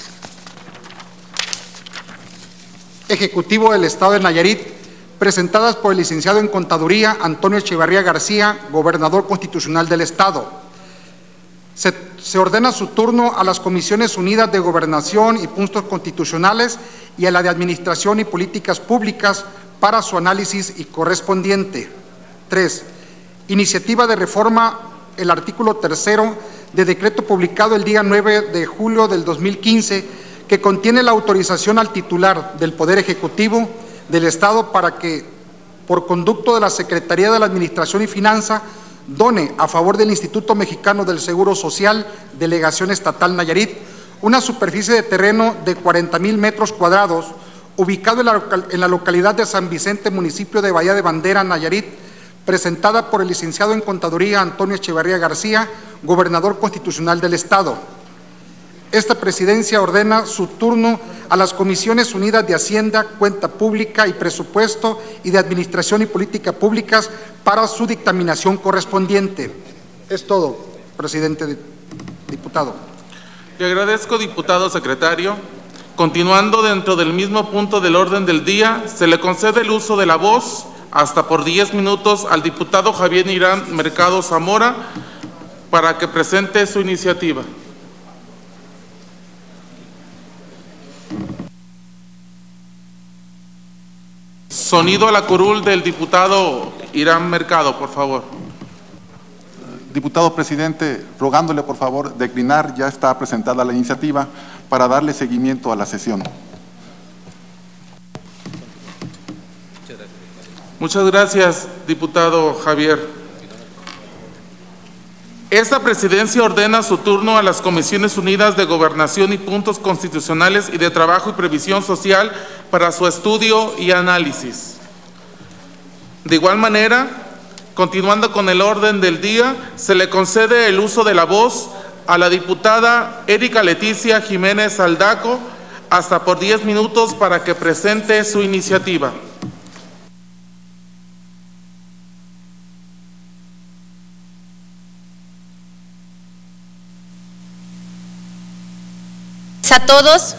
G: Ejecutivo del Estado de Nayarit, presentadas por el licenciado en Contaduría Antonio Echeverría García, gobernador constitucional del Estado. Se, se ordena su turno a las Comisiones Unidas de Gobernación y Puntos Constitucionales y a la de Administración y Políticas Públicas para su análisis y correspondiente. tres. Iniciativa de reforma el artículo tercero de decreto publicado el día nueve de julio del dos mil quince, que contiene la autorización al titular del Poder Ejecutivo del Estado para que, por conducto de la Secretaría de la Administración y Finanza, done a favor del Instituto Mexicano del Seguro Social, Delegación Estatal Nayarit, una superficie de terreno de cuarenta mil metros cuadrados, ubicado en la, en la localidad de San Vicente, municipio de Bahía de Bandera, Nayarit, presentada por el licenciado en Contaduría Antonio Echeverría García, gobernador constitucional del Estado. Esta presidencia ordena su turno a las Comisiones Unidas de Hacienda, Cuenta Pública y Presupuesto y de Administración y Políticas Públicas para su dictaminación correspondiente. Es todo, presidente diputado.
A: Le agradezco, diputado secretario. Continuando dentro del mismo punto del orden del día, se le concede el uso de la voz hasta por diez minutos al diputado Javier Irán Mercado Zamora para que presente su iniciativa. Sonido a la curul del diputado Irán Mercado, por favor.
H: Diputado presidente, rogándole por favor declinar, ya está presentada la iniciativa para darle seguimiento a la sesión.
A: Muchas gracias, diputado Javier. Esta presidencia ordena su turno a las Comisiones Unidas de Gobernación y Puntos Constitucionales y de Trabajo y Previsión Social para su estudio y análisis. De igual manera, continuando con el orden del día, se le concede el uso de la voz a la diputada Erika Leticia Jiménez Aldaco hasta por diez minutos para que presente su iniciativa.
D: A todos.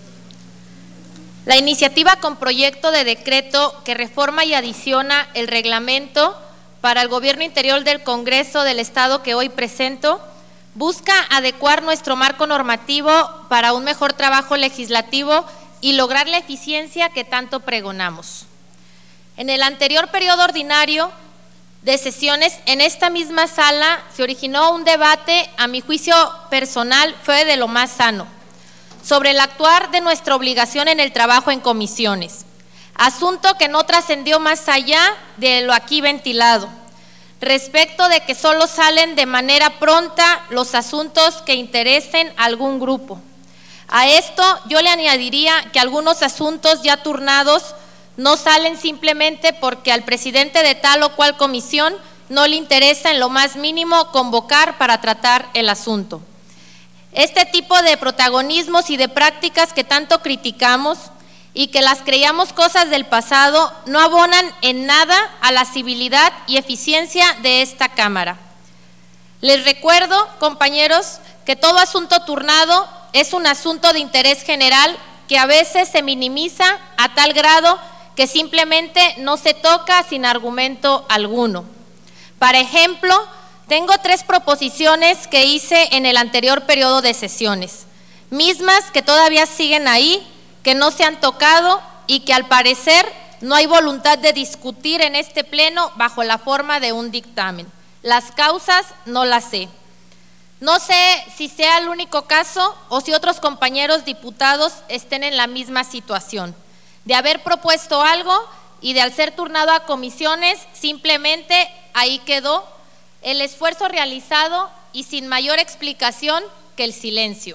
D: La iniciativa con proyecto de decreto que reforma y adiciona el reglamento para el Gobierno Interior del Congreso del Estado que hoy presento busca adecuar nuestro marco normativo para un mejor trabajo legislativo y lograr la eficiencia que tanto pregonamos. En el anterior periodo ordinario de sesiones, en esta misma sala se originó un debate, a mi juicio personal, fue de lo más sano, sobre el actuar de nuestra obligación en el trabajo en comisiones, asunto que no trascendió más allá de lo aquí ventilado, respecto de que solo salen de manera pronta los asuntos que interesen a algún grupo. A esto yo le añadiría que algunos asuntos ya turnados no salen simplemente porque al presidente de tal o cual comisión no le interesa en lo más mínimo convocar para tratar el asunto. Este tipo de protagonismos y de prácticas que tanto criticamos y que las creíamos cosas del pasado no abonan en nada a la civilidad y eficiencia de esta Cámara. Les recuerdo, compañeros, que todo asunto turnado es un asunto de interés general que a veces se minimiza a tal grado que simplemente no se toca sin argumento alguno. Para ejemplo, tengo tres proposiciones que hice en el anterior periodo de sesiones, mismas que todavía siguen ahí, que no se han tocado y que al parecer no hay voluntad de discutir en este pleno bajo la forma de un dictamen. Las causas no las sé. No sé si sea el único caso o si otros compañeros diputados estén en la misma situación, de haber propuesto algo y de al ser turnado a comisiones, simplemente ahí quedó el esfuerzo realizado y sin mayor explicación que el silencio.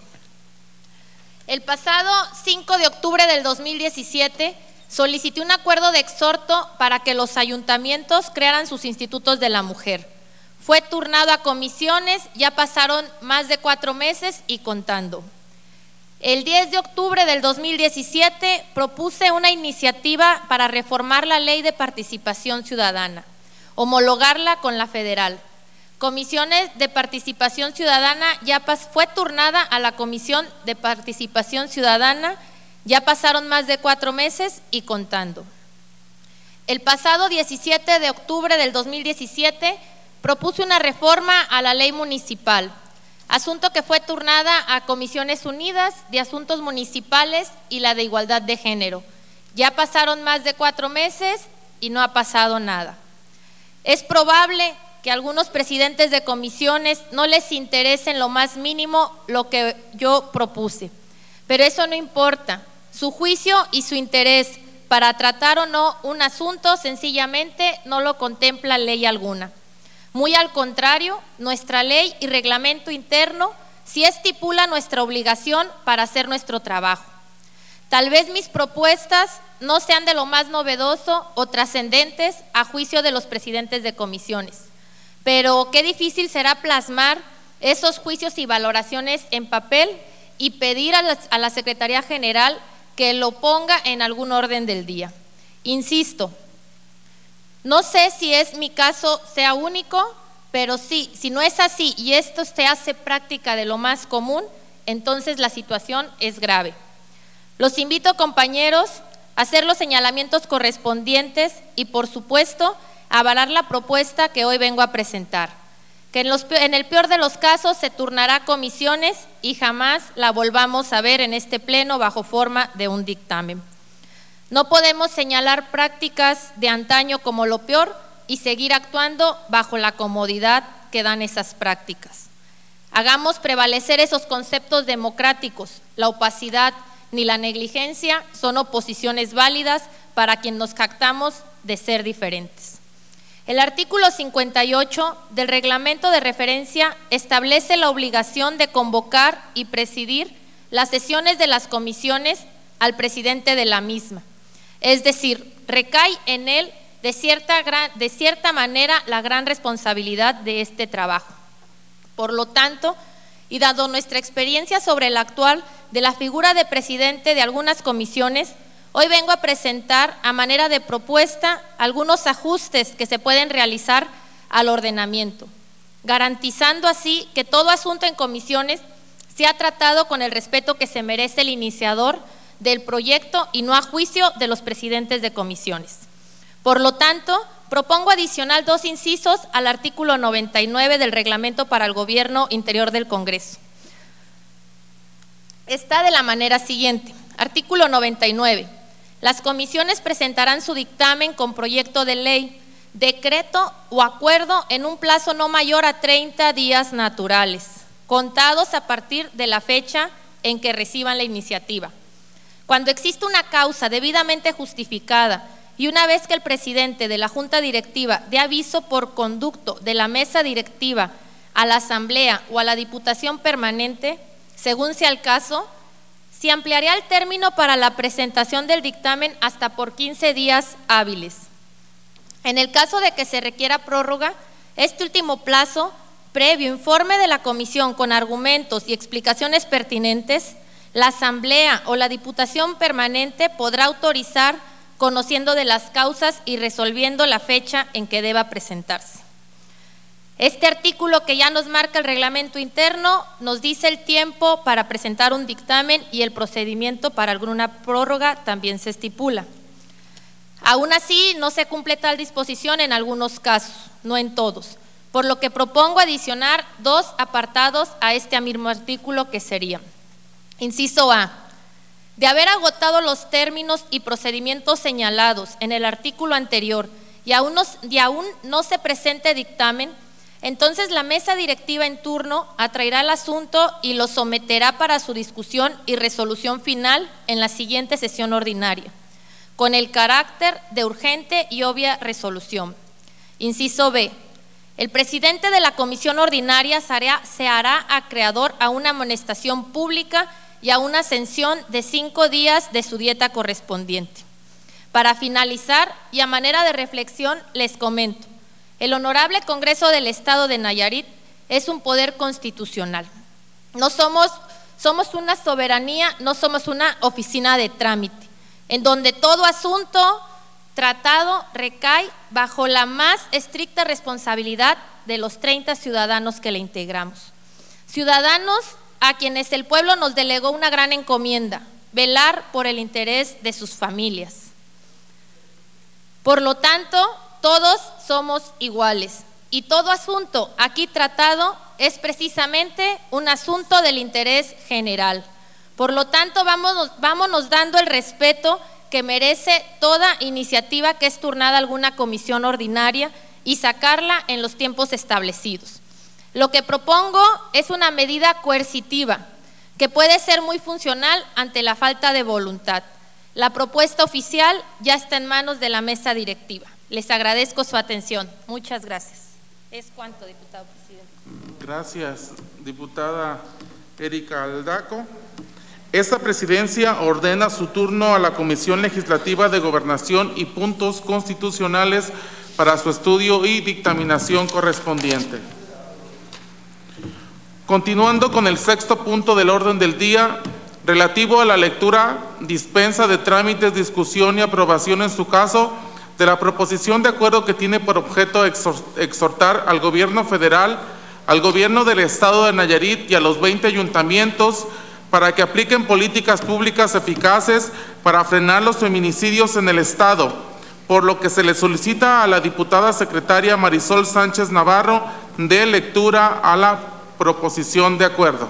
D: El pasado cinco de octubre del dos mil diecisiete solicité un acuerdo de exhorto para que los ayuntamientos crearan sus institutos de la mujer. Fue turnado a comisiones, ya pasaron más de cuatro meses y contando. El diez de octubre del dos mil diecisiete propuse una iniciativa para reformar la Ley de Participación Ciudadana, homologarla con la federal. Comisiones de Participación Ciudadana ya pas, fue turnada a la Comisión de Participación Ciudadana, ya pasaron más de cuatro meses y contando. El pasado diecisiete de octubre del dos mil diecisiete propuse una reforma a la ley municipal, asunto que fue turnada a Comisiones Unidas de Asuntos Municipales y la de Igualdad de Género. Ya pasaron más de cuatro meses y no ha pasado nada. Es probable que a algunos presidentes de comisiones no les interese en lo más mínimo lo que yo propuse, pero eso no importa. Su juicio y su interés para tratar o no un asunto sencillamente no lo contempla ley alguna. Muy al contrario, nuestra ley y reglamento interno sí estipula nuestra obligación para hacer nuestro trabajo. Tal vez mis propuestas no sean de lo más novedoso o trascendentes a juicio de los presidentes de comisiones, pero qué difícil será plasmar esos juicios y valoraciones en papel y pedir a la, a la Secretaría General que lo ponga en algún orden del día. Insisto, no sé si es mi caso sea único, pero sí, si no es así y esto se hace práctica de lo más común, entonces la situación es grave. Los invito, compañeros, a hacer los señalamientos correspondientes y, por supuesto, a avalar la propuesta que hoy vengo a presentar, que en, los, en el peor de los casos se turnará a comisiones y jamás la volvamos a ver en este pleno bajo forma de un dictamen. No podemos señalar prácticas de antaño como lo peor y seguir actuando bajo la comodidad que dan esas prácticas. Hagamos prevalecer esos conceptos democráticos. La opacidad ni la negligencia son oposiciones válidas para quien nos jactamos de ser diferentes. El artículo cincuenta y ocho del reglamento de referencia establece la obligación de convocar y presidir las sesiones de las comisiones al presidente de la misma. Es decir, recae en él de cierta, gran, de cierta manera la gran responsabilidad de este trabajo. Por lo tanto, y dado nuestra experiencia sobre la actual de la figura de presidente de algunas comisiones, hoy vengo a presentar a manera de propuesta algunos ajustes que se pueden realizar al ordenamiento, garantizando así que todo asunto en comisiones sea tratado con el respeto que se merece el iniciador del proyecto y no a juicio de los presidentes de comisiones. Por lo tanto, propongo adicional dos incisos al artículo noventa y nueve del Reglamento para el Gobierno Interior del Congreso. Está de la manera siguiente. Artículo noventa y nueve. Las comisiones presentarán su dictamen con proyecto de ley, decreto o acuerdo en un plazo no mayor a treinta días naturales, contados a partir de la fecha en que reciban la iniciativa. Cuando existe una causa debidamente justificada y una vez que el presidente de la Junta Directiva dé aviso por conducto de la mesa directiva a la Asamblea o a la Diputación Permanente, según sea el caso, se ampliaría el término para la presentación del dictamen hasta por quince días hábiles. En el caso de que se requiera prórroga, este último plazo, previo informe de la comisión con argumentos y explicaciones pertinentes, La Asamblea o la Diputación Permanente podrá autorizar conociendo de las causas y resolviendo la fecha en que deba presentarse. Este artículo que ya nos marca el reglamento interno nos dice el tiempo para presentar un dictamen y el procedimiento para alguna prórroga también se estipula. Aún así, no se cumple tal disposición en algunos casos, no en todos, por lo que propongo adicionar dos apartados a este mismo artículo que serían: inciso A, de haber agotado los términos y procedimientos señalados en el artículo anterior y aún no, y aún no se presente dictamen, entonces la mesa directiva en turno atraerá el asunto y lo someterá para su discusión y resolución final en la siguiente sesión ordinaria, con el carácter de urgente y obvia resolución. Inciso B, el presidente de la comisión ordinaria se hará, se hará acreedor a una amonestación pública y a una sanción de cinco días de su dieta correspondiente. Para finalizar y a manera de reflexión les comento: el Honorable Congreso del Estado de Nayarit es un poder constitucional. No somos, somos una soberanía, no somos una oficina de trámite, en donde todo asunto tratado recae bajo la más estricta responsabilidad de los treinta ciudadanos que le integramos. Ciudadanos a quienes el pueblo nos delegó una gran encomienda: velar por el interés de sus familias. Por lo tanto, todos somos iguales y todo asunto aquí tratado es precisamente un asunto del interés general. Por lo tanto, vámonos, vámonos dando el respeto que merece toda iniciativa que es turnada a alguna comisión ordinaria y sacarla en los tiempos establecidos. Lo que propongo es una medida coercitiva que puede ser muy funcional ante la falta de voluntad. La propuesta oficial ya está en manos de la mesa directiva. Les agradezco su atención. Muchas gracias. Es cuanto, diputado presidente.
A: Gracias, diputada Erika Aldaco. Esta presidencia ordena su turno a la Comisión Legislativa de Gobernación y Puntos Constitucionales para su estudio y dictaminación correspondiente. Continuando con el sexto punto del orden del día, relativo a la lectura, dispensa de trámites, discusión y aprobación en su caso de la proposición de acuerdo que tiene por objeto exhortar al Gobierno federal, al Gobierno del Estado de Nayarit y a los veinte ayuntamientos para que apliquen políticas públicas eficaces para frenar los feminicidios en el Estado, por lo que se le solicita a la diputada secretaria Marisol Sánchez Navarro de lectura a la proposición de acuerdo.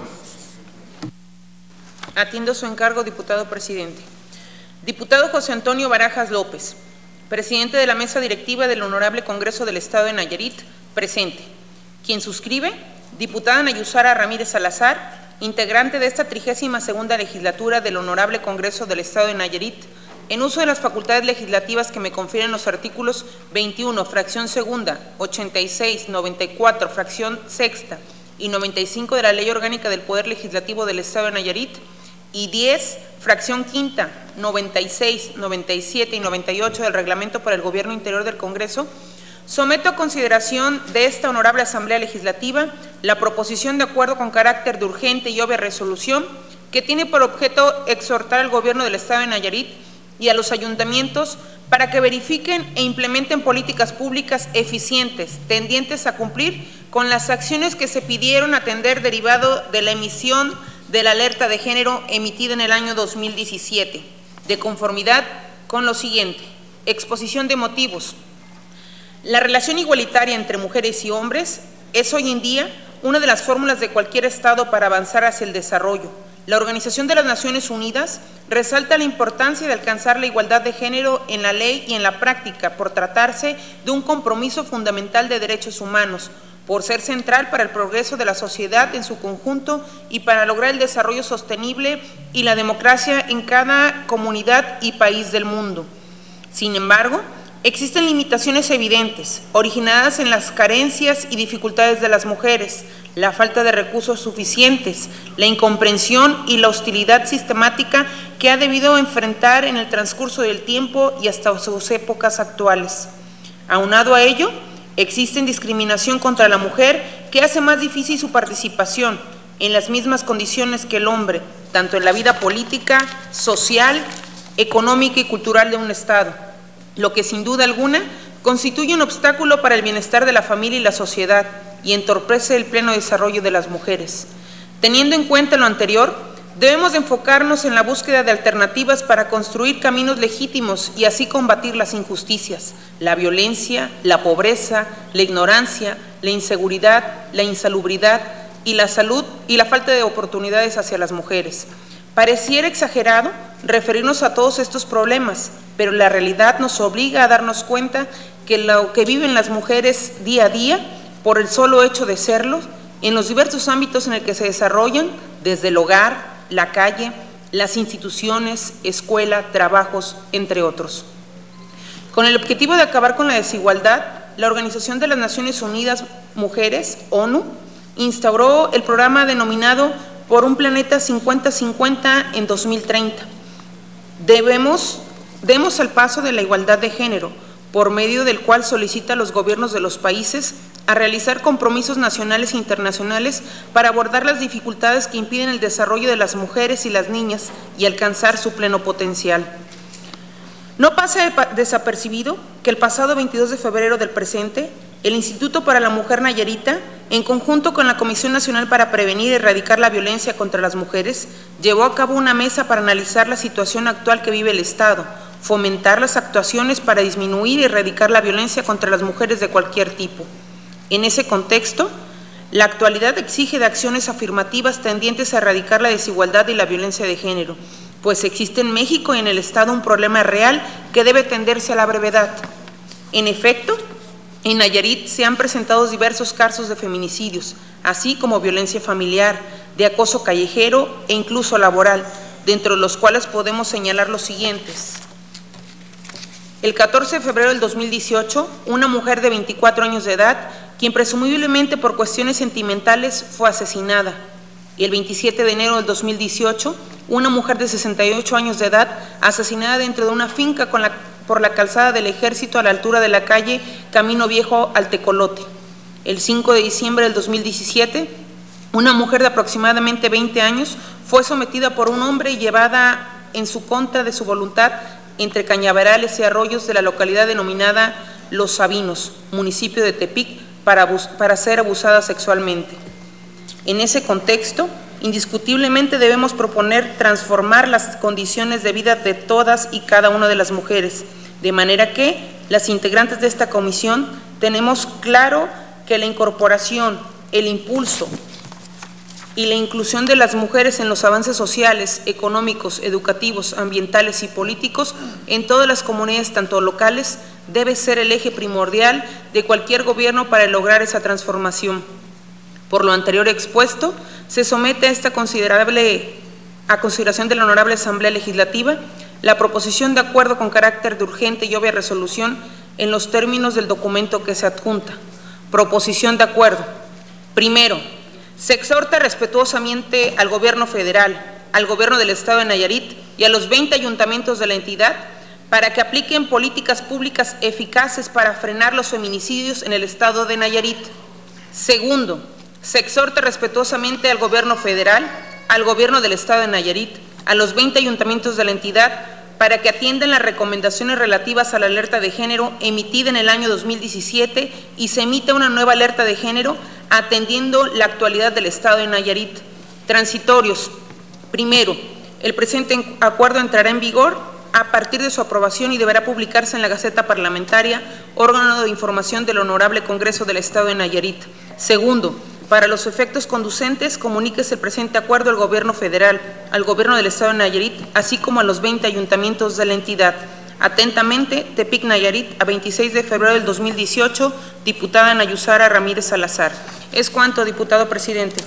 E: Atiendo su encargo, diputado presidente. Diputado José Antonio Barajas López, presidente de la mesa directiva del Honorable Congreso del Estado de Nayarit, presente. Quien suscribe, diputada Nayusara Ramírez Salazar, integrante de esta trigésima segunda legislatura del Honorable Congreso del Estado de Nayarit, en uso de las facultades legislativas que me confieren los artículos veintiuno, fracción segunda, ochenta y seis, noventa y cuatro, fracción sexta y noventa y cinco de la Ley Orgánica del Poder Legislativo del Estado de Nayarit, y diez, fracción quinta, noventa y seis, noventa y siete y noventa y ocho del Reglamento para el Gobierno Interior del Congreso, someto a consideración de esta honorable Asamblea Legislativa la proposición de acuerdo con carácter de urgente y obvia resolución que tiene por objeto exhortar al Gobierno del Estado de Nayarit y a los ayuntamientos para que verifiquen e implementen políticas públicas eficientes, tendientes a cumplir con las acciones que se pidieron atender derivado de la emisión de la alerta de género emitida en el año dos mil diecisiete, de conformidad con lo siguiente. Exposición de motivos. La relación igualitaria entre mujeres y hombres es hoy en día una de las fórmulas de cualquier Estado para avanzar hacia el desarrollo. La Organización de las Naciones Unidas resalta la importancia de alcanzar la igualdad de género en la ley y en la práctica por tratarse de un compromiso fundamental de derechos humanos, por ser central para el progreso de la sociedad en su conjunto y para lograr el desarrollo sostenible y la democracia en cada comunidad y país del mundo. Sin embargo, existen limitaciones evidentes, originadas en las carencias y dificultades de las mujeres, la falta de recursos suficientes, la incomprensión y la hostilidad sistemática que ha debido enfrentar en el transcurso del tiempo y hasta sus épocas actuales. Aunado a ello, existe discriminación contra la mujer que hace más difícil su participación en las mismas condiciones que el hombre, tanto en la vida política, social, económica y cultural de un Estado, lo que sin duda alguna constituye un obstáculo para el bienestar de la familia y la sociedad y entorpece el pleno desarrollo de las mujeres. Teniendo en cuenta lo anterior, debemos de enfocarnos en la búsqueda de alternativas para construir caminos legítimos y así combatir las injusticias, la violencia, la pobreza, la ignorancia, la inseguridad, la insalubridad y la salud y la falta de oportunidades hacia las mujeres. Pareciera exagerado referirnos a todos estos problemas, pero la realidad nos obliga a darnos cuenta que lo que viven las mujeres día a día, por el solo hecho de serlo, en los diversos ámbitos en el que se desarrollan, desde el hogar, la calle, las instituciones, escuela, trabajos, entre otros. Con el objetivo de acabar con la desigualdad, la Organización de las Naciones Unidas Mujeres, ONU, instauró el programa denominado Por un Planeta cincuenta cincuenta en dos mil treinta. Debemos, demos al paso de la igualdad de género, por medio del cual solicita a los gobiernos de los países a realizar compromisos nacionales e internacionales para abordar las dificultades que impiden el desarrollo de las mujeres y las niñas y alcanzar su pleno potencial. No pasa desapercibido que el pasado veintidós de febrero del presente, el Instituto para la Mujer Nayarita, en conjunto con la Comisión Nacional para Prevenir y Erradicar la Violencia contra las Mujeres, llevó a cabo una mesa para analizar la situación actual que vive el Estado, fomentar las actuaciones para disminuir y erradicar la violencia contra las mujeres de cualquier tipo. En ese contexto, la actualidad exige de acciones afirmativas tendientes a erradicar la desigualdad y la violencia de género, pues existe en México y en el Estado un problema real que debe tenderse a la brevedad. En efecto, en Nayarit se han presentado diversos casos de feminicidios, así como violencia familiar, de acoso callejero e incluso laboral, dentro de los cuales podemos señalar los siguientes. El catorce de febrero del dos mil dieciocho, una mujer de veinticuatro años de edad, quien presumiblemente por cuestiones sentimentales fue asesinada. Y el veintisiete de enero del dos mil dieciocho, una mujer de sesenta y ocho años de edad, asesinada dentro de una finca con la, por la calzada del Ejército a la altura de la calle Camino Viejo al Tecolote. El cinco de diciembre del dos mil diecisiete, una mujer de aproximadamente veinte años fue sometida por un hombre y llevada en su contra de su voluntad entre cañaverales y arroyos de la localidad denominada Los Sabinos, municipio de Tepic, para, para ser abusada sexualmente. En ese contexto, indiscutiblemente debemos proponer transformar las condiciones de vida de todas y cada una de las mujeres, de manera que las integrantes de esta comisión tenemos claro que la incorporación, el impulso y la inclusión de las mujeres en los avances sociales, económicos, educativos, ambientales y políticos en todas las comunidades, tanto locales, debe ser el eje primordial de cualquier gobierno para lograr esa transformación. Por lo anterior expuesto, se somete a esta considerable, a consideración de la Honorable Asamblea Legislativa la proposición de acuerdo con carácter de urgente y obvia resolución en los términos del documento que se adjunta. Proposición de acuerdo. Primero, se exhorta respetuosamente al Gobierno federal, al Gobierno del Estado de Nayarit y a los veinte ayuntamientos de la entidad para que apliquen políticas públicas eficaces para frenar los feminicidios en el Estado de Nayarit. Segundo, se exhorta respetuosamente al Gobierno federal, al Gobierno del Estado de Nayarit, a los veinte ayuntamientos de la entidad para que atiendan las recomendaciones relativas a la alerta de género emitida en el año dos mil diecisiete y se emita una nueva alerta de género atendiendo la actualidad del Estado de Nayarit. Transitorios. Primero, el presente acuerdo entrará en vigor a partir de su aprobación y deberá publicarse en la Gaceta Parlamentaria, órgano de información del Honorable Congreso del Estado de Nayarit. Segundo, para los efectos conducentes, comuníquese el presente acuerdo al Gobierno federal, al Gobierno del Estado de Nayarit, así como a los veinte ayuntamientos de la entidad. Atentamente, Tepic, Nayarit, a veintiséis de febrero del dos mil dieciocho, diputada Nayusara Ramírez Salazar. Es cuanto, diputado presidente.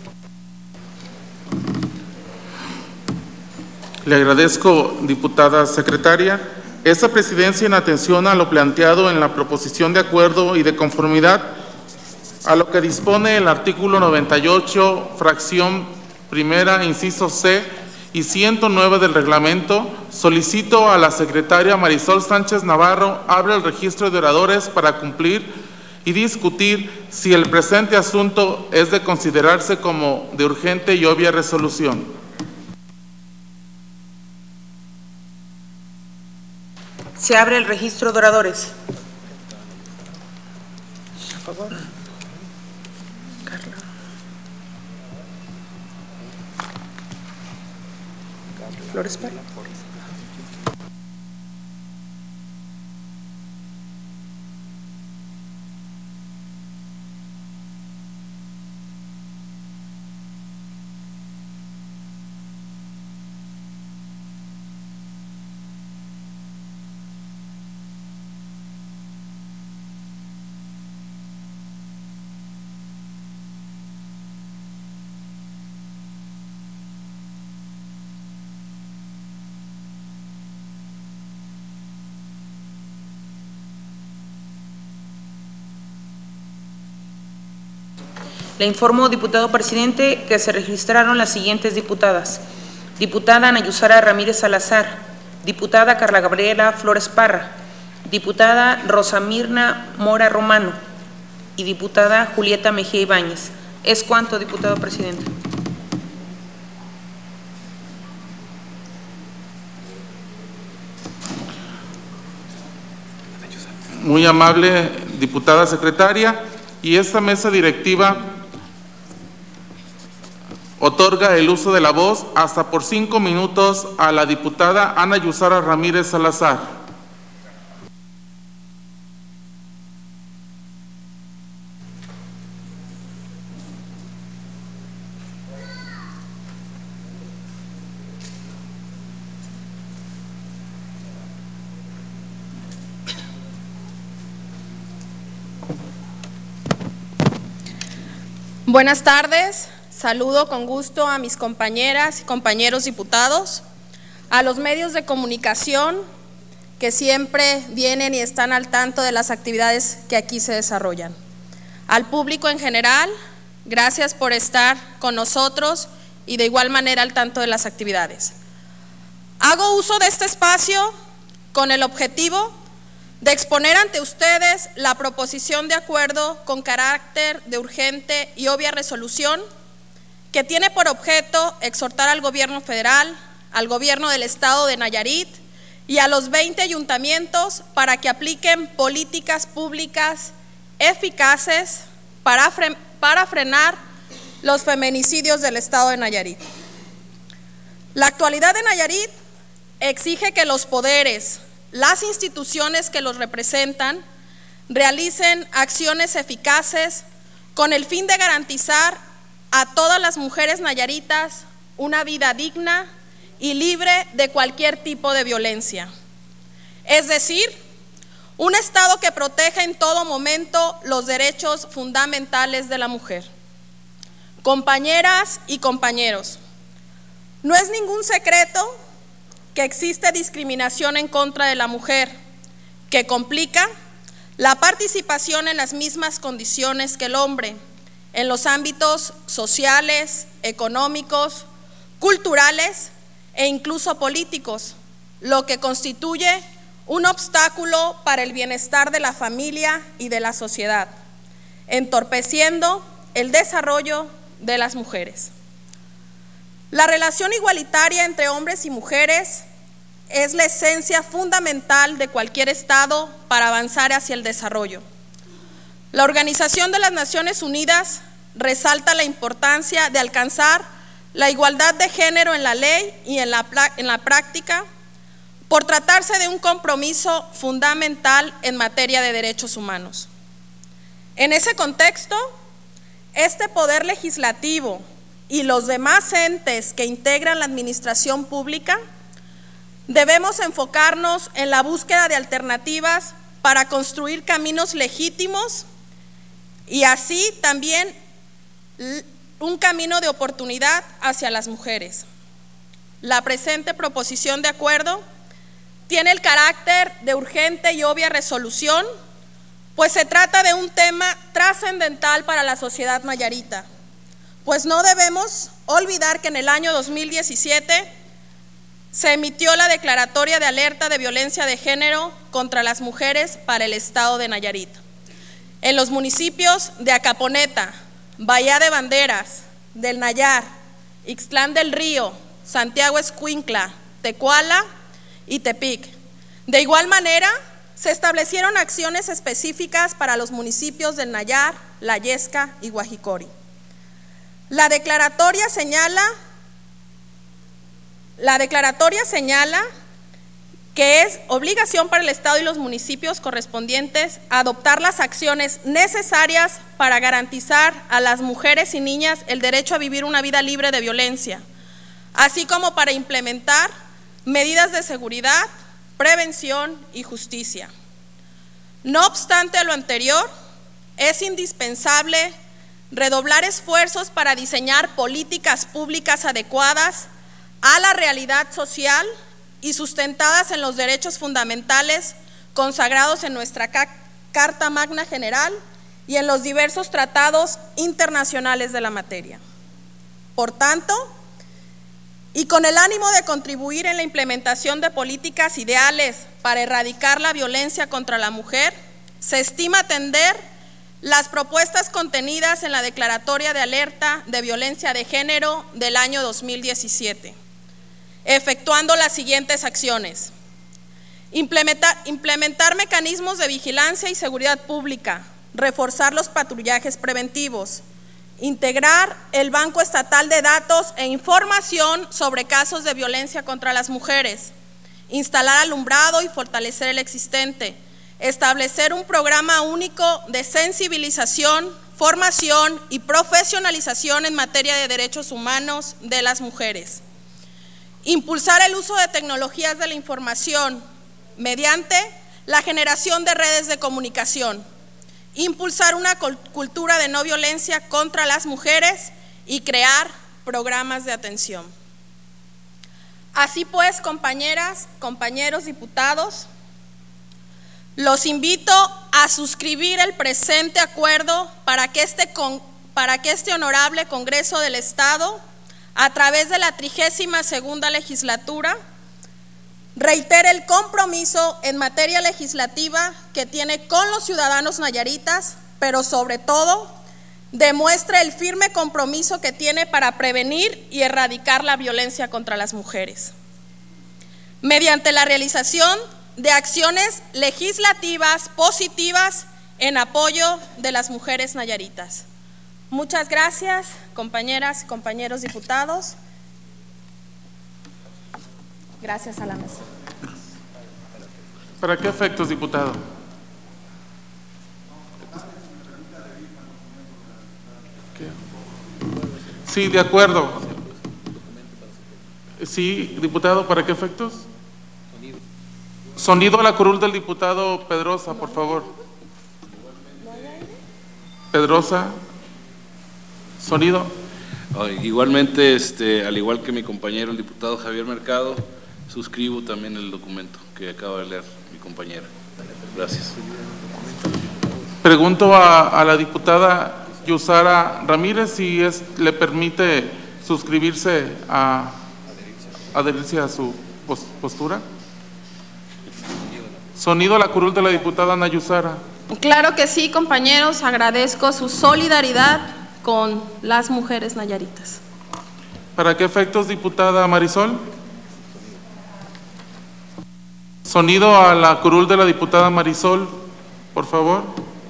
A: Le agradezco, diputada secretaria. Esta presidencia, en atención a lo planteado en la proposición de acuerdo y de conformidad a lo que dispone el artículo noventa y ocho, fracción primera, inciso C y ciento nueve del reglamento, solicito a la secretaria Marisol Sánchez Navarro abra el registro de oradores para cumplir y discutir si el presente asunto es de considerarse como de urgente y obvia resolución.
E: Se abre el registro de oradores. Por favor. Carla. Flores Parra. Le informo, diputado presidente, que se registraron las siguientes diputadas: diputada Ana Yusara Ramírez Salazar, diputada Carla Gabriela Flores Parra, diputada Rosa Mirna Mora Romano y diputada Julieta Mejía Ibáñez. ¿Es cuánto, diputado presidente?
A: Muy amable diputada secretaria, y esta mesa directiva otorga el uso de la voz hasta por cinco minutos a la diputada Ana Yusara Ramírez Salazar.
I: Buenas tardes. Saludo con gusto a mis compañeras y compañeros diputados, a los medios de comunicación que siempre vienen y están al tanto de las actividades que aquí se desarrollan. Al público en general, gracias por estar con nosotros y de igual manera al tanto de las actividades. Hago uso de este espacio con el objetivo de exponer ante ustedes la proposición de acuerdo con carácter de urgente y obvia resolución que tiene por objeto exhortar al Gobierno federal, al Gobierno del Estado de Nayarit y a los veinte ayuntamientos para que apliquen políticas públicas eficaces para, fre para frenar los feminicidios del Estado de Nayarit. La actualidad de Nayarit exige que los poderes, las instituciones que los representan, realicen acciones eficaces con el fin de garantizar a todas las mujeres nayaritas una vida digna y libre de cualquier tipo de violencia. Es decir, un Estado que proteja en todo momento los derechos fundamentales de la mujer. Compañeras y compañeros, no es ningún secreto que existe discriminación en contra de la mujer, que complica la participación en las mismas condiciones que el hombre, en los ámbitos sociales, económicos, culturales e incluso políticos, lo que constituye un obstáculo para el bienestar de la familia y de la sociedad, entorpeciendo el desarrollo de las mujeres. La relación igualitaria entre hombres y mujeres es la esencia fundamental de cualquier Estado para avanzar hacia el desarrollo. La Organización de las Naciones Unidas resalta la importancia de alcanzar la igualdad de género en la ley y en la, en la práctica, por tratarse de un compromiso fundamental en materia de derechos humanos. En ese contexto, este poder legislativo y los demás entes que integran la administración pública debemos enfocarnos en la búsqueda de alternativas para construir caminos legítimos y así también un camino de oportunidad hacia las mujeres. La presente proposición de acuerdo tiene el carácter de urgente y obvia resolución, pues se trata de un tema trascendental para la sociedad nayarita, pues no debemos olvidar que en el año dos mil diecisiete se emitió la declaratoria de alerta de violencia de género contra las mujeres para el Estado de Nayarit. En los municipios de Acaponeta, Bahía de Banderas, del Nayar, Ixtlán del Río, Santiago Escuintla, Tecuala y Tepic, De igual manera, se establecieron acciones específicas para los municipios del Nayar, La Yesca y Guajicori. La declaratoria señala, la declaratoria señala que es obligación para el Estado y los municipios correspondientes adoptar las acciones necesarias para garantizar a las mujeres y niñas el derecho a vivir una vida libre de violencia, así como para implementar medidas de seguridad, prevención y justicia. No obstante lo anterior, es indispensable redoblar esfuerzos para diseñar políticas públicas adecuadas a la realidad social y sustentadas en los derechos fundamentales consagrados en nuestra Carta Magna General y en los diversos tratados internacionales de la materia. Por tanto, y con el ánimo de contribuir en la implementación de políticas ideales para erradicar la violencia contra la mujer, se estima atender las propuestas contenidas en la Declaratoria de Alerta de Violencia de Género del año dos mil diecisiete. Efectuando las siguientes acciones: implementar, implementar mecanismos de vigilancia y seguridad pública, reforzar los patrullajes preventivos, integrar el Banco Estatal de Datos e Información sobre casos de violencia contra las mujeres, instalar alumbrado y fortalecer el existente, establecer un programa único de sensibilización, formación y profesionalización en materia de derechos humanos de las mujeres. Impulsar el uso de tecnologías de la información mediante la generación de redes de comunicación. Impulsar una cultura de no violencia contra las mujeres y crear programas de atención. Así pues, compañeras, compañeros diputados, los invito a suscribir el presente acuerdo para que este, con, para que este honorable Congreso del Estado, a través de la trigésima segunda legislatura, reitere el compromiso en materia legislativa que tiene con los ciudadanos nayaritas, pero sobre todo demuestre el firme compromiso que tiene para prevenir y erradicar la violencia contra las mujeres, mediante la realización de acciones legislativas positivas en apoyo de las mujeres nayaritas. Muchas gracias, compañeras y compañeros diputados. Gracias a la mesa.
A: ¿Para qué efectos, diputado? ¿Qué? Sí, de acuerdo. Sí, diputado, ¿para qué efectos? Sonido a la curul del diputado Pedrosa, por favor. Pedrosa. Sonido.
J: Igualmente, este, al igual que mi compañero el diputado Javier Mercado, suscribo también el documento que acaba de leer mi compañera. Gracias.
A: Pregunto a, a la diputada Yusara Ramírez si es, le permite suscribirse a adherirse a su postura. Sonido a la curul de la diputada Ana Yusara.
I: Claro que sí, compañeros, agradezco su solidaridad con las mujeres nayaritas.
A: ¿Para qué efectos, diputada Marisol? Sonido a la curul de la diputada Marisol, por favor.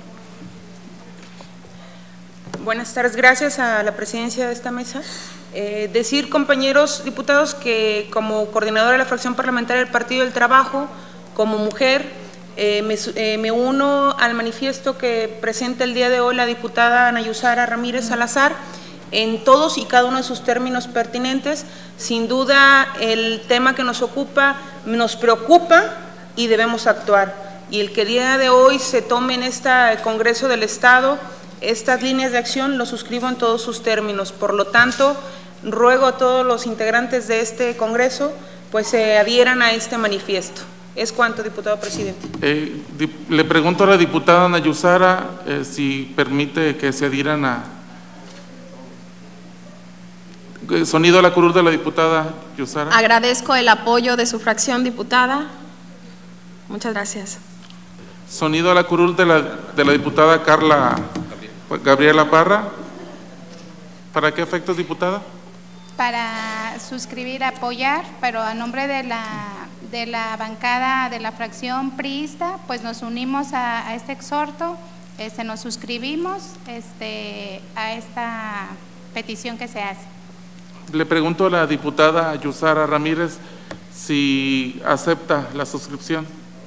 E: Buenas tardes, gracias a la presidencia de esta mesa. Eh, decir, compañeros diputados, que como coordinadora de la fracción parlamentaria del Partido del Trabajo, como mujer, Eh, me, eh, me uno al manifiesto que presenta el día de hoy la diputada Ana Yusara Ramírez Salazar en todos y cada uno de sus términos pertinentes. Sin duda el tema que nos ocupa nos preocupa y debemos actuar, y el que el día de hoy se tome en este Congreso del Estado estas líneas de acción lo suscribo en todos sus términos. Por lo tanto, ruego a todos los integrantes de este Congreso pues se adhieran a este manifiesto. Es cuanto, diputado presidente.
A: Eh, le pregunto a la diputada Ana Yusara eh, si permite que se adhieran a… Sonido a la curul de la diputada Yusara.
I: Agradezco el apoyo de su fracción, diputada. Muchas gracias.
A: Sonido a la curul de la, de la diputada Carla Gabriela Parra. ¿Para qué efectos, diputada?
K: Para suscribir, apoyar, pero a nombre de la de la bancada de la fracción priista, pues nos unimos a, a este exhorto, este, nos suscribimos este, a esta petición que se hace.
A: Le pregunto a la diputada Yusara Ramírez si acepta la suscripción.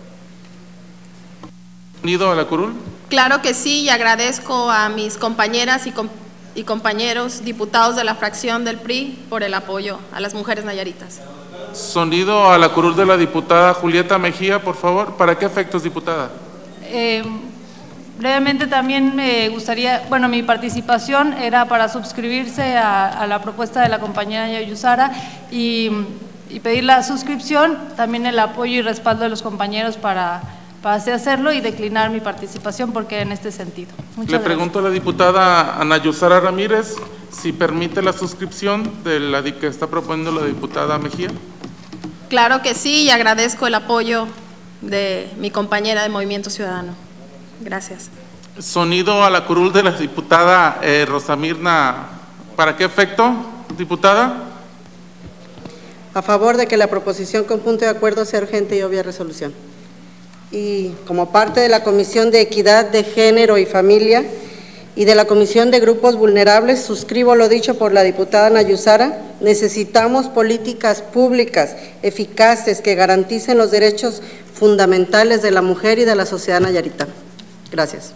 A: ¿Unido a la curul?
I: Claro que sí, y agradezco a mis compañeras y, com y compañeros diputados de la fracción del P R I por el apoyo a las mujeres nayaritas.
A: Sonido a la curul de la diputada Julieta Mejía, por favor. ¿Para qué efectos, diputada?
L: Eh, brevemente también me gustaría, bueno, mi participación era para suscribirse a, a la propuesta de la compañera Yusara y, y pedir la suscripción, también el apoyo y respaldo de los compañeros para, para así hacerlo y declinar mi participación porque en este sentido. Muchas
A: Le
L: gracias.
A: pregunto a la diputada Ana Yusara Ramírez si permite la suscripción de la que está proponiendo la diputada Mejía.
I: Claro que sí, y agradezco el apoyo de mi compañera de Movimiento Ciudadano. Gracias.
A: Sonido a la curul de la diputada eh, Rosamirna. ¿Para qué efecto, diputada?
M: A favor de que la proposición conjunta de acuerdo sea urgente y obvia resolución. Y como parte de la Comisión de Equidad de Género y Familia y de la Comisión de Grupos Vulnerables, suscribo lo dicho por la diputada Ana Yusara. Necesitamos políticas públicas eficaces que garanticen los derechos fundamentales de la mujer y de la sociedad nayarita. Gracias.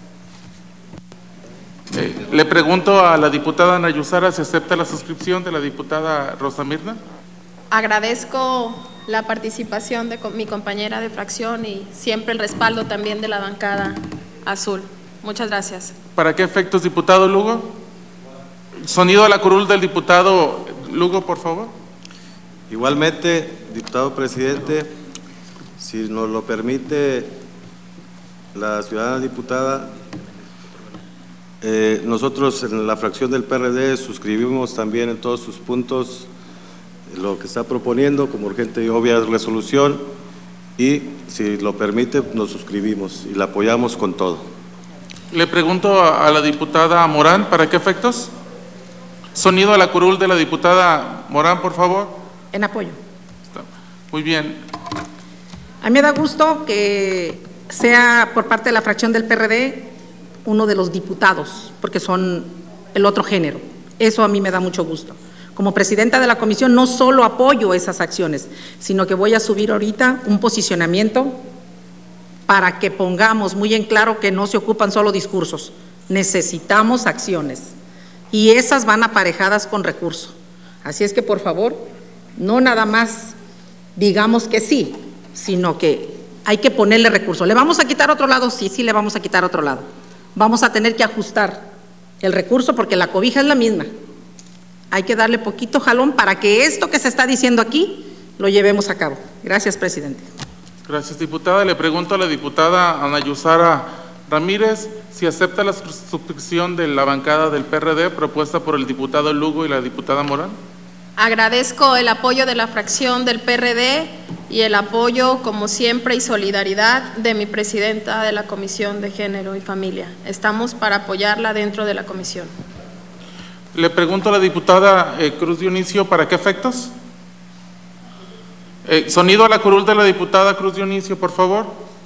A: Eh, le pregunto a la diputada Ana Yusara si acepta la suscripción de la diputada Rosamirna.
I: Agradezco la participación de mi compañera de fracción y siempre el respaldo también de la bancada azul. Muchas gracias.
A: ¿Para qué efectos, diputado Lugo? Sonido a la curul del diputado Lugo, por favor.
N: Igualmente, diputado presidente, si nos lo permite la ciudadana diputada, eh, nosotros en la fracción del P R D suscribimos también en todos sus puntos lo que está proponiendo como urgente y obvia resolución y si lo permite nos suscribimos y la apoyamos con todo.
A: Le pregunto a, a la diputada Morán, ¿para qué efectos? Sonido a la curul de la diputada Morán, por favor.
O: En apoyo.
A: Está. Muy bien.
O: A mí me da gusto que sea por parte de la fracción del P R D uno de los diputados, porque son el otro género. Eso a mí me da mucho gusto. Como presidenta de la comisión no solo apoyo esas acciones, sino que voy a subir ahorita un posicionamiento para que pongamos muy en claro que no se ocupan solo discursos, necesitamos acciones y esas van aparejadas con recursos. Así es que por favor, no nada más digamos que sí, sino que hay que ponerle recursos. ¿Le vamos a quitar otro lado? Sí, sí le vamos a quitar otro lado. Vamos a tener que ajustar el recurso porque la cobija es la misma. Hay que darle poquito jalón para que esto que se está diciendo aquí lo llevemos a cabo. Gracias, presidente.
A: Gracias, diputada. Le pregunto a la diputada Ana Yusara Ramírez si acepta la suscripción de la bancada del P R D propuesta por el diputado Lugo y la diputada Morán.
I: Agradezco el apoyo de la fracción del P R D y el apoyo, como siempre, y solidaridad de mi presidenta de la Comisión de Género y Familia. Estamos para apoyarla dentro de la comisión.
A: Le pregunto a la diputada eh, Cruz Dionisio, ¿para qué efectos? Eh, sonido a la curul de la diputada Cruz Dionisio, por favor.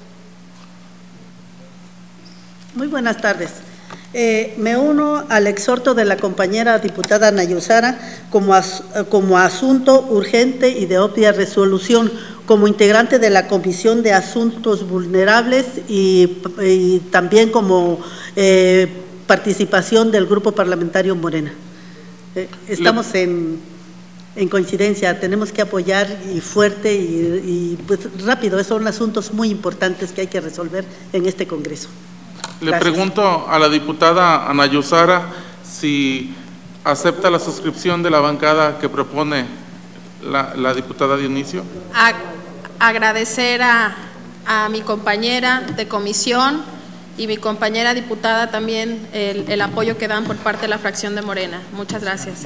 P: Muy buenas tardes. Eh, me uno al exhorto de la compañera diputada Ana Yusara como, as, como asunto urgente y de obvia resolución, como integrante de la Comisión de Asuntos Vulnerables y, y también como eh, participación del Grupo Parlamentario Morena. Eh, estamos Le... en, en coincidencia, tenemos que apoyar y fuerte y, y pues rápido, son asuntos muy importantes que hay que resolver en este Congreso.
A: Le
P: Gracias.
A: pregunto a la diputada Ana Yusara si acepta la suscripción de la bancada que propone la, la diputada Dionisio.
I: A, agradecer a, a mi compañera de comisión y mi compañera diputada también el, el apoyo que dan por parte de la fracción de Morena. Muchas gracias.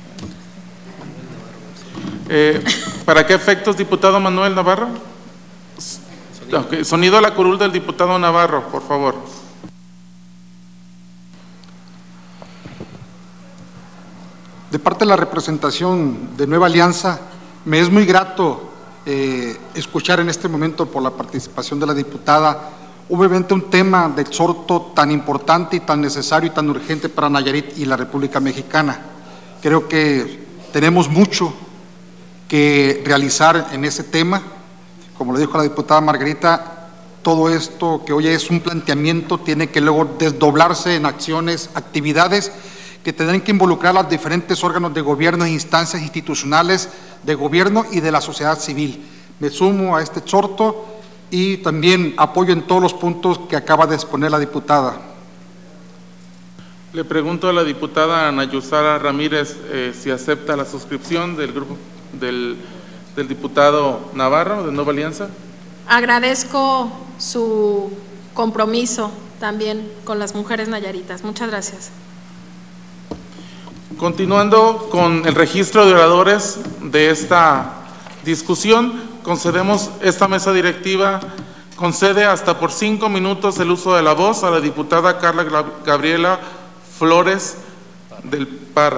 A: Eh, ¿Para qué efectos, diputado Manuel Navarro? Okay. Sonido a la curul del diputado Navarro, por favor.
G: De parte de la representación de Nueva Alianza, me es muy grato eh, escuchar en este momento por la participación de la diputada, obviamente un tema de exhorto tan importante y tan necesario y tan urgente para Nayarit y la República Mexicana. Creo que tenemos mucho que realizar en ese tema. Como lo dijo la diputada Margarita, todo esto que hoy es un planteamiento tiene que luego desdoblarse en acciones, actividades que tendrán que involucrar a los diferentes órganos de gobierno e instancias institucionales de gobierno y de la sociedad civil. Me sumo a este exhorto y también apoyo en todos los puntos que acaba de exponer la diputada.
A: Le pregunto a la diputada Nayusara Ramírez eh, si acepta la suscripción del grupo del, del diputado Navarro de Nueva Alianza.
I: Agradezco su compromiso también con las mujeres nayaritas. Muchas gracias.
A: Continuando con el registro de oradores de esta discusión, concedemos esta mesa directiva, concede hasta por cinco minutos el uso de la voz a la diputada Carla Gabriela Flores del Parra.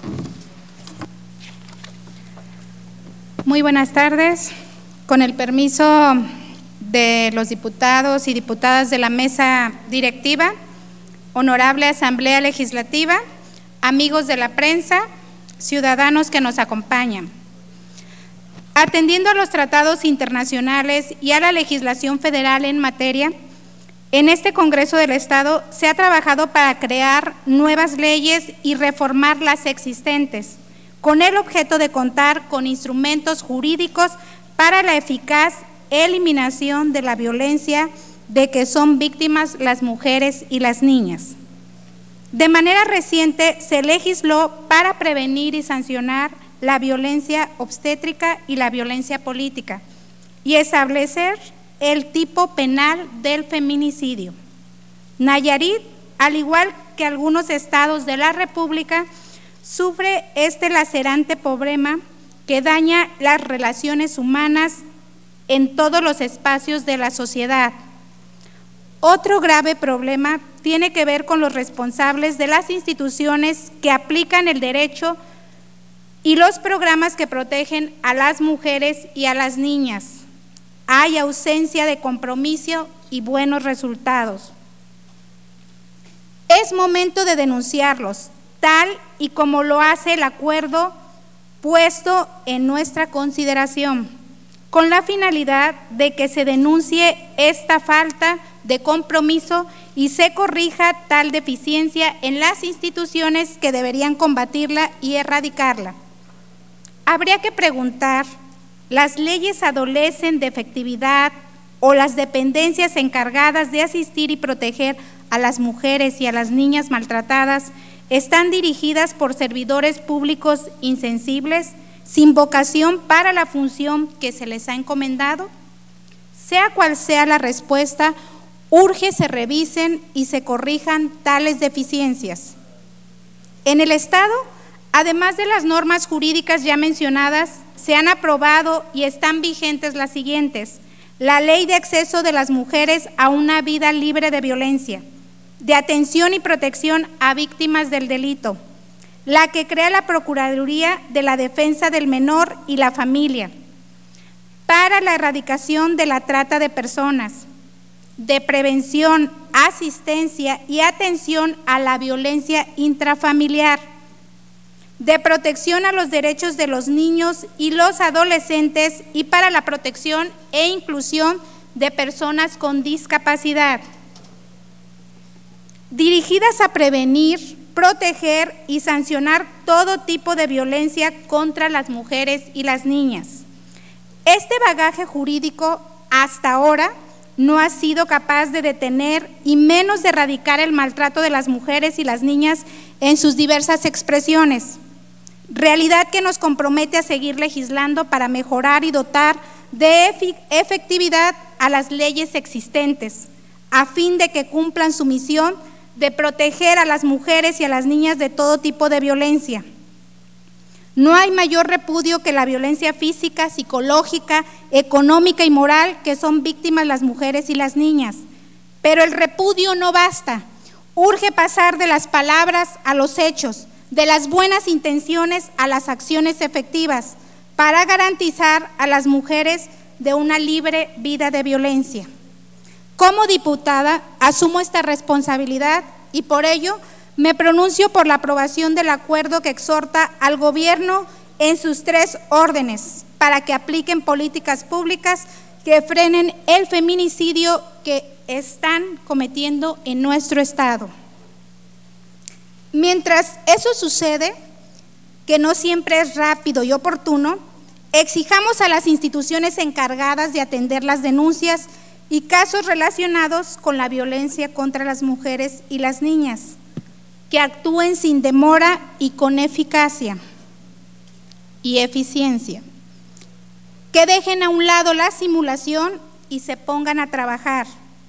K: Muy buenas tardes. Con el permiso de los diputados y diputadas de la mesa directiva, honorable Asamblea Legislativa, amigos de la prensa, ciudadanos que nos acompañan. Atendiendo a los tratados internacionales y a la legislación federal en materia, en este Congreso del Estado se ha trabajado para crear nuevas leyes y reformar las existentes, con el objeto de contar con instrumentos jurídicos para la eficaz eliminación de la violencia de que son víctimas las mujeres y las niñas. De manera reciente se legisló para prevenir y sancionar la violencia obstétrica y la violencia política y establecer el tipo penal del feminicidio. Nayarit, al igual que algunos estados de la República, sufre este lacerante problema que daña las relaciones humanas en todos los espacios de la sociedad. Otro grave problema tiene que ver con los responsables de las instituciones que aplican el derecho y los programas que protegen a las mujeres y a las niñas. Hay ausencia de compromiso y buenos resultados. Es momento de denunciarlos, tal y como lo hace el acuerdo puesto en nuestra consideración, con la finalidad de que se denuncie esta falta de compromiso y se corrija tal deficiencia en las instituciones que deberían combatirla y erradicarla. Habría que preguntar, ¿las leyes adolecen de efectividad o las dependencias encargadas de asistir y proteger a las mujeres y a las niñas maltratadas están dirigidas por servidores públicos insensibles, sin vocación para la función que se les ha encomendado? Sea cual sea la respuesta, urge se revisen y se corrijan tales deficiencias. En el Estado, además de las normas jurídicas ya mencionadas, se han aprobado y están vigentes las siguientes: la Ley de Acceso de las Mujeres a una Vida Libre de Violencia, de atención y protección a víctimas del delito, la que crea la Procuraduría de la Defensa del Menor y la Familia, para la erradicación de la trata de personas, de prevención, asistencia y atención a la violencia intrafamiliar, de protección a los derechos de los niños y los adolescentes y para la protección e inclusión de personas con discapacidad, dirigidas a prevenir, proteger y sancionar todo tipo de violencia contra las mujeres y las niñas. Este bagaje jurídico hasta ahora no ha sido capaz de detener y menos de erradicar el maltrato de las mujeres y las niñas en sus diversas expresiones, realidad que nos compromete a seguir legislando para mejorar y dotar de efectividad a las leyes existentes, a fin de que cumplan su misión de proteger a las mujeres y a las niñas de todo tipo de violencia. No hay mayor repudio que la violencia física, psicológica, económica y moral que son víctimas las mujeres y las niñas. Pero el repudio no basta. Urge pasar de las palabras a los hechos, de las buenas intenciones a las acciones efectivas, para garantizar a las mujeres de una libre vida de violencia. Como diputada, asumo esta responsabilidad y por ello me pronuncio por la aprobación del acuerdo que exhorta al Gobierno en sus tres órdenes para que apliquen políticas públicas que frenen el feminicidio que están cometiendo en nuestro Estado. Mientras eso sucede, que no siempre es rápido y oportuno, exijamos a las instituciones encargadas de atender las denuncias y casos relacionados con la violencia contra las mujeres y las niñas, que actúen sin demora y con eficacia y eficiencia, que dejen a un lado la simulación y se pongan a trabajar,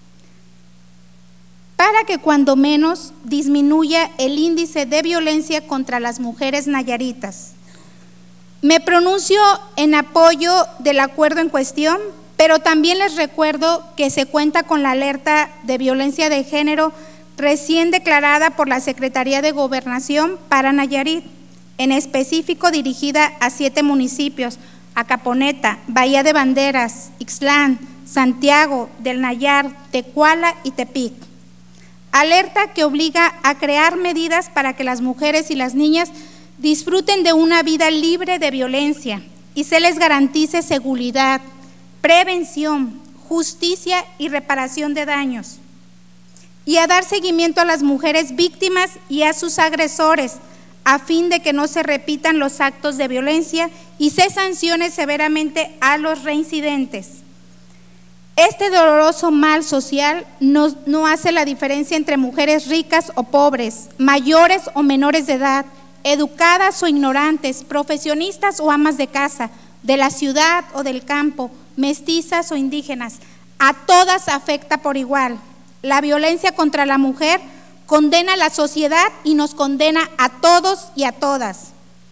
K: para que cuando menos disminuya el índice de violencia contra las mujeres nayaritas. Me pronuncio en apoyo del acuerdo en cuestión, pero también les recuerdo que se cuenta con la alerta de violencia de género recién declarada por la Secretaría de Gobernación para Nayarit, en específico dirigida a siete municipios: Acaponeta, Bahía de Banderas, Ixtlán, Santiago del Nayar, Tecuala y Tepic. Alerta que obliga a crear medidas para que las mujeres y las niñas disfruten de una vida libre de violencia y se les garantice seguridad, prevención, justicia y reparación de daños. Y a dar seguimiento a las mujeres víctimas y a sus agresores, a fin de que no se repitan los actos de violencia y se sancione severamente a los reincidentes. Este doloroso mal social no, no hace la diferencia entre mujeres ricas o pobres, mayores o menores de edad, educadas o ignorantes, profesionistas o amas de casa, de la ciudad o del campo, mestizas o indígenas. A todas afecta por igual. La violencia contra la mujer condena a la sociedad y nos condena a todos y a todas.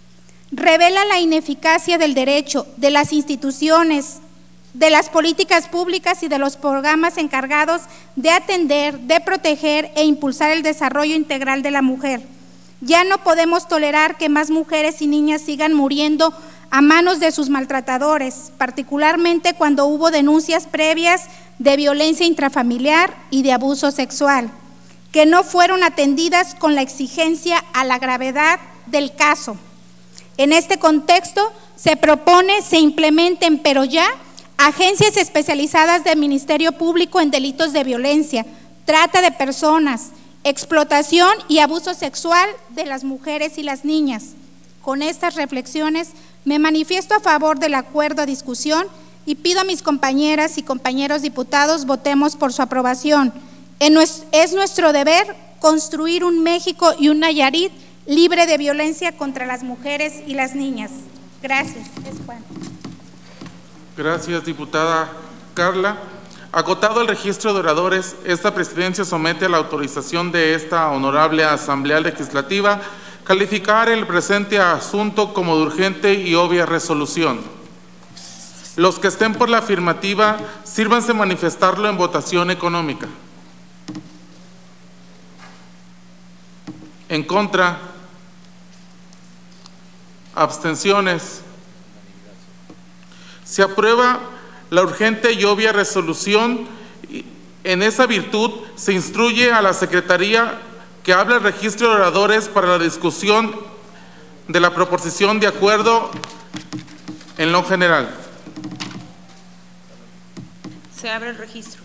K: Revela la ineficacia del derecho, de las instituciones, de las políticas públicas y de los programas encargados de atender, de proteger e impulsar el desarrollo integral de la mujer. Ya no podemos tolerar que más mujeres y niñas sigan muriendo a manos de sus maltratadores, particularmente cuando hubo denuncias previas de violencia intrafamiliar y de abuso sexual, que no fueron atendidas con la exigencia a la gravedad del caso. En este contexto, se propone se implementen, pero ya, agencias especializadas del Ministerio Público en delitos de violencia, trata de personas, explotación y abuso sexual de las mujeres y las niñas. Con estas reflexiones me manifiesto a favor del acuerdo a discusión y pido a mis compañeras y compañeros diputados votemos por su aprobación. Es nuestro deber construir un México y un Nayarit libre de violencia contra las mujeres y las niñas. Gracias. Es Juan.
A: Gracias, diputada Carla. Acotado el registro de oradores, esta presidencia somete a la autorización de esta honorable Asamblea Legislativa calificar el presente asunto como de urgente y obvia resolución. Los que estén por la afirmativa, sírvanse manifestarlo en votación económica. En contra, abstenciones. Se aprueba la urgente y obvia resolución. En esa virtud se instruye a la Secretaría que hable el registro de oradores para la discusión de la proposición de acuerdo en lo general.
E: Se abre el registro.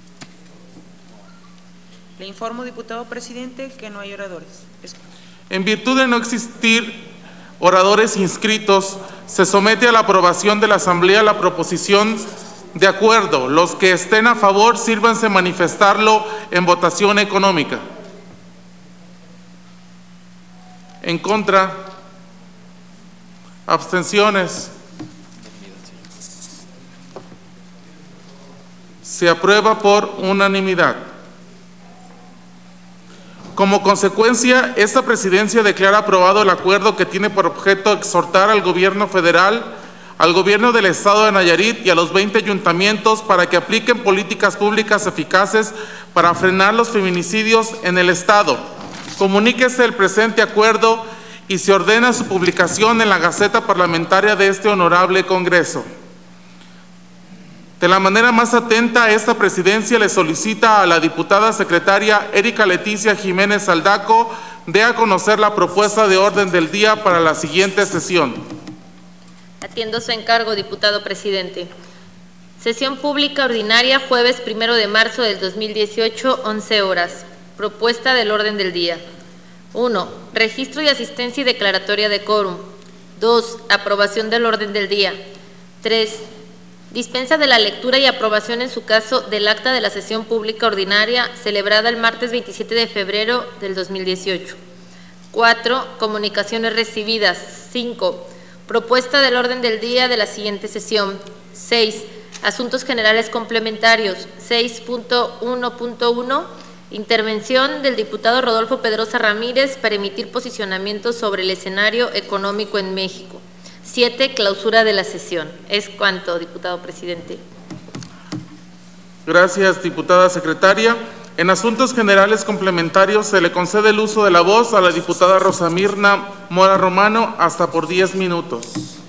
E: Le informo, diputado presidente, que no hay oradores.
A: En virtud de no existir oradores inscritos, se somete a la aprobación de la Asamblea la proposición de acuerdo. Los que estén a favor, sírvanse manifestarlo en votación económica. En contra, abstenciones. Se aprueba por unanimidad. Como consecuencia, esta presidencia declara aprobado el acuerdo que tiene por objeto exhortar al gobierno federal, al gobierno del estado de Nayarit y a los veinte ayuntamientos para que apliquen políticas públicas eficaces para frenar los feminicidios en el estado. Comuníquese el presente acuerdo y se ordena su publicación en la Gaceta Parlamentaria de este honorable Congreso. De la manera más atenta, esta presidencia le solicita a la diputada secretaria Erika Leticia Jiménez Aldaco dé a conocer la propuesta de orden del día para la siguiente sesión.
D: Atiendo su encargo, diputado presidente. Sesión pública ordinaria, jueves primero de marzo del dos mil dieciocho, once horas. Propuesta del orden del día. uno. Registro de asistencia y declaratoria de quórum. dos. Aprobación del orden del día. tres. Dispensa de la lectura y aprobación en su caso del acta de la sesión pública ordinaria celebrada el martes veintisiete de febrero del dos mil dieciocho. cuatro. Comunicaciones recibidas. cinco. Propuesta del orden del día de la siguiente sesión. seis. Asuntos generales complementarios. seis punto uno punto uno. Intervención del diputado Rodolfo Pedrosa Ramírez para emitir posicionamientos sobre el escenario económico en México. siete. Clausura de la sesión. Es cuanto, diputado presidente.
A: Gracias, diputada secretaria. En asuntos generales complementarios se le concede el uso de la voz a la diputada Rosa Mirna Mora Romano hasta por diez minutos.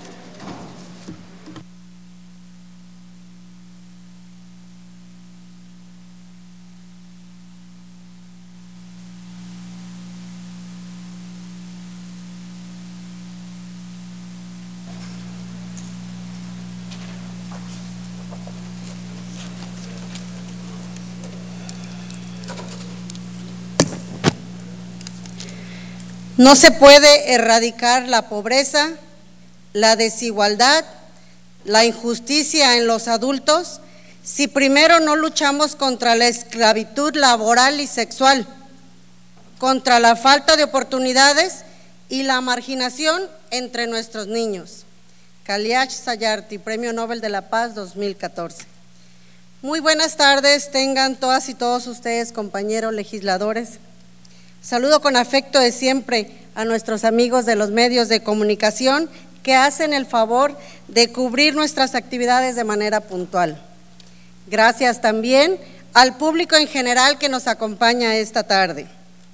M: No se puede erradicar la pobreza, la desigualdad, la injusticia en los adultos si primero no luchamos contra la esclavitud laboral y sexual, contra la falta de oportunidades y la marginación entre nuestros niños. Kailash Satyarthi, Premio Nobel de la Paz dos mil catorce. Muy buenas tardes, tengan todas y todos ustedes, compañeros legisladores. Saludo con afecto de siempre a nuestros amigos de los medios de comunicación que hacen el favor de cubrir nuestras actividades de manera puntual. Gracias también al público en general que nos acompaña esta tarde.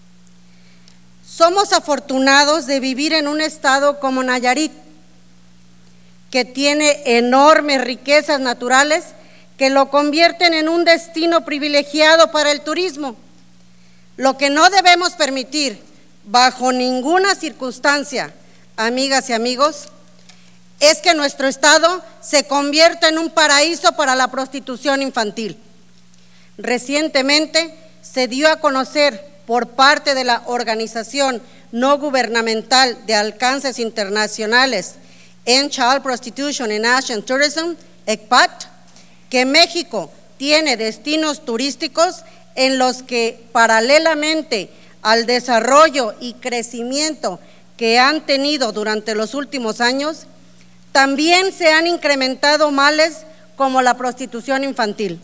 M: Somos afortunados de vivir en un estado como Nayarit, que tiene enormes riquezas naturales que lo convierten en un destino privilegiado para el turismo. Lo que no debemos permitir, bajo ninguna circunstancia, amigas y amigos, es que nuestro estado se convierta en un paraíso para la prostitución infantil. Recientemente se dio a conocer por parte de la organización no gubernamental de alcances internacionales End Child Prostitution in Asian Tourism, E C P A T, que México tiene destinos turísticos en los que, paralelamente al desarrollo y crecimiento que han tenido durante los últimos años, también se han incrementado males como la prostitución infantil.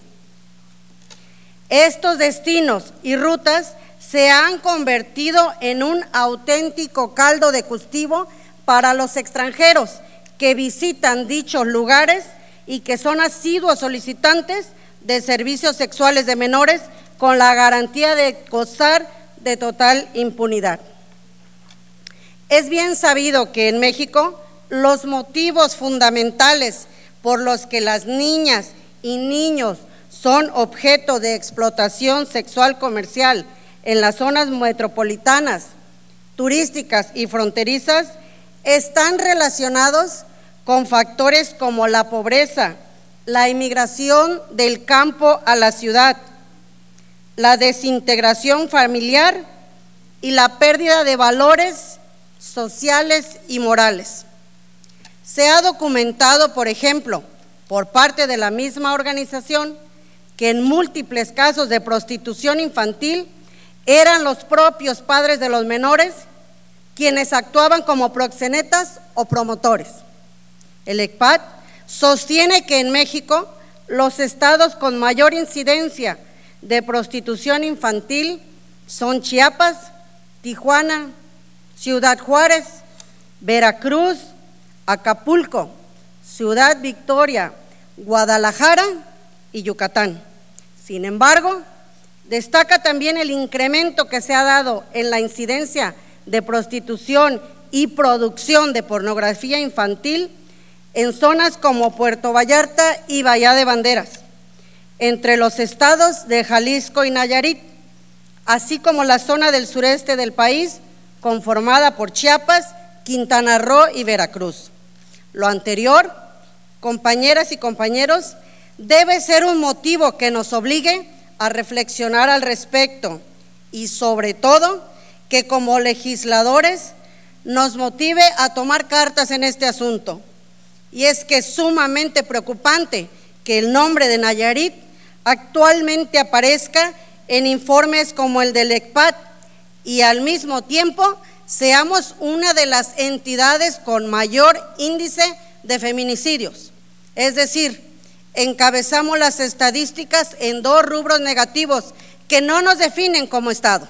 M: Estos destinos y rutas se han convertido en un auténtico caldo de cultivo para los extranjeros que visitan dichos lugares y que son asiduos solicitantes de servicios sexuales de menores con la garantía de gozar de total impunidad. Es bien sabido que en México los motivos fundamentales por los que las niñas y niños son objeto de explotación sexual comercial en las zonas metropolitanas, turísticas y fronterizas están relacionados con factores como la pobreza, la inmigración del campo a la ciudad, la desintegración familiar y la pérdida de valores sociales y morales. Se ha documentado, por ejemplo, por parte de la misma organización, que en múltiples casos de prostitución infantil eran los propios padres de los menores quienes actuaban como proxenetas o promotores. El E C P A T sostiene que en México los estados con mayor incidencia de prostitución infantil son Chiapas, Tijuana, Ciudad Juárez, Veracruz, Acapulco, Ciudad Victoria, Guadalajara y Yucatán. Sin embargo, destaca también el incremento que se ha dado en la incidencia de prostitución y producción de pornografía infantil en zonas como Puerto Vallarta y Bahía de Banderas, entre los estados de Jalisco y Nayarit, así como la zona del sureste del país, conformada por Chiapas, Quintana Roo y Veracruz. Lo anterior, compañeras y compañeros, debe ser un motivo que nos obligue a reflexionar al respecto y, sobre todo, que como legisladores nos motive a tomar cartas en este asunto. Y es que es sumamente preocupante que el nombre de Nayarit actualmente aparezca en informes como el del E C P A T y al mismo tiempo seamos una de las entidades con mayor índice de feminicidios. Es decir, encabezamos las estadísticas en dos rubros negativos que no nos definen como Estado.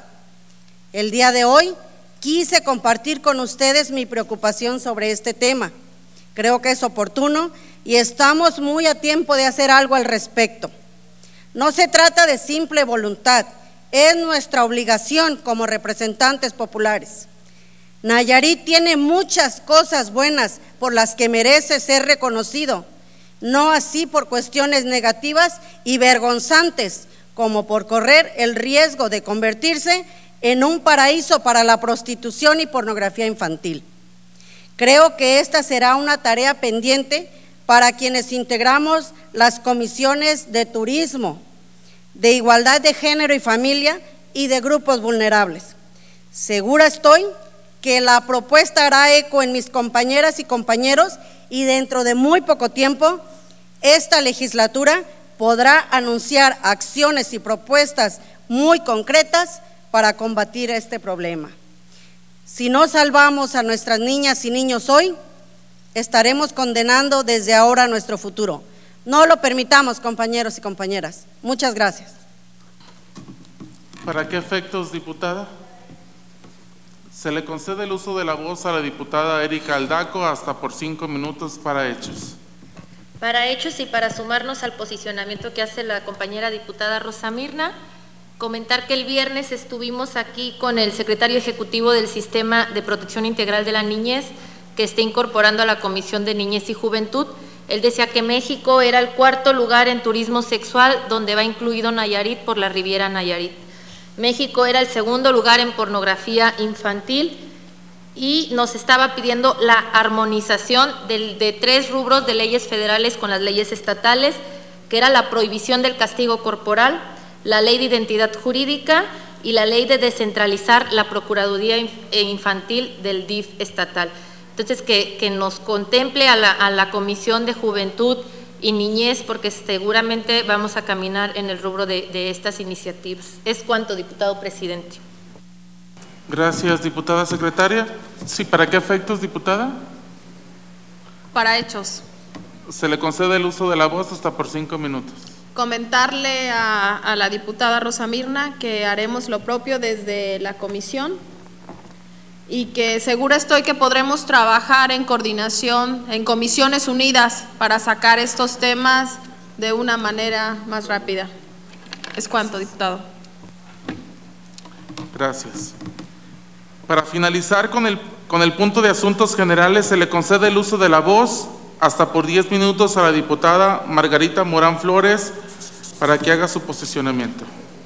M: El día de hoy quise compartir con ustedes mi preocupación sobre este tema. Creo que es oportuno y estamos muy a tiempo de hacer algo al respecto. No se trata de simple voluntad, es nuestra obligación como representantes populares. Nayarit tiene muchas cosas buenas por las que merece ser reconocido, no así por cuestiones negativas y vergonzantes, como por correr el riesgo de convertirse en un paraíso para la prostitución y pornografía infantil. Creo que esta será una tarea pendiente para quienes integramos las comisiones de turismo, de igualdad de género y familia y de grupos vulnerables. Segura estoy que la propuesta hará eco en mis compañeras y compañeros y dentro de muy poco tiempo esta legislatura podrá anunciar acciones y propuestas muy concretas para combatir este problema. Si no salvamos a nuestras niñas y niños hoy, estaremos condenando desde ahora nuestro futuro. No lo permitamos, compañeros y compañeras. Muchas gracias.
A: ¿Para qué efectos, diputada? Se le concede el uso de la voz a la diputada Erika Aldaco hasta por cinco minutos para hechos.
D: Para hechos y para sumarnos al posicionamiento que hace la compañera diputada Rosa Mirna, comentar que el viernes estuvimos aquí con el secretario ejecutivo del Sistema de Protección Integral de la Niñez, que está incorporando a la Comisión de Niñez y Juventud. Él decía que México era el cuarto lugar en turismo sexual, donde va incluido Nayarit por la Riviera Nayarit. México era el segundo lugar en pornografía infantil y nos estaba pidiendo la armonización de, de tres rubros de leyes federales con las leyes estatales, que era la prohibición del castigo corporal, la ley de identidad jurídica y la ley de descentralizar la Procuraduría Infantil del D I F estatal. Entonces, que, que nos contemple a la, a la Comisión de Juventud y Niñez, porque seguramente vamos a caminar en el rubro de, de estas iniciativas. Es cuanto, diputado presidente.
A: Gracias, diputada secretaria. Sí, ¿para qué efectos, diputada?
I: Para hechos.
A: Se le concede el uso de la voz hasta por cinco minutos.
I: Comentarle a, a la diputada Rosa Mirna que haremos lo propio desde la comisión y que segura estoy que podremos trabajar en coordinación, en comisiones unidas para sacar estos temas de una manera más rápida. Es cuanto, diputado.
A: Gracias. Para finalizar con el, con el punto de asuntos generales, se le concede el uso de la voz hasta por diez minutos a la diputada Margarita Morán Flores para que haga su posicionamiento.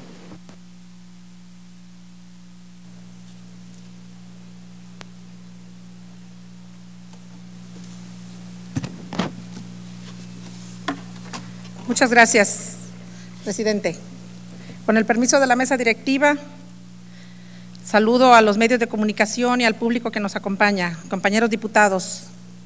O: Muchas gracias, presidente. Con el permiso de la mesa directiva, saludo a los medios de comunicación y al público que nos acompaña, compañeros diputados.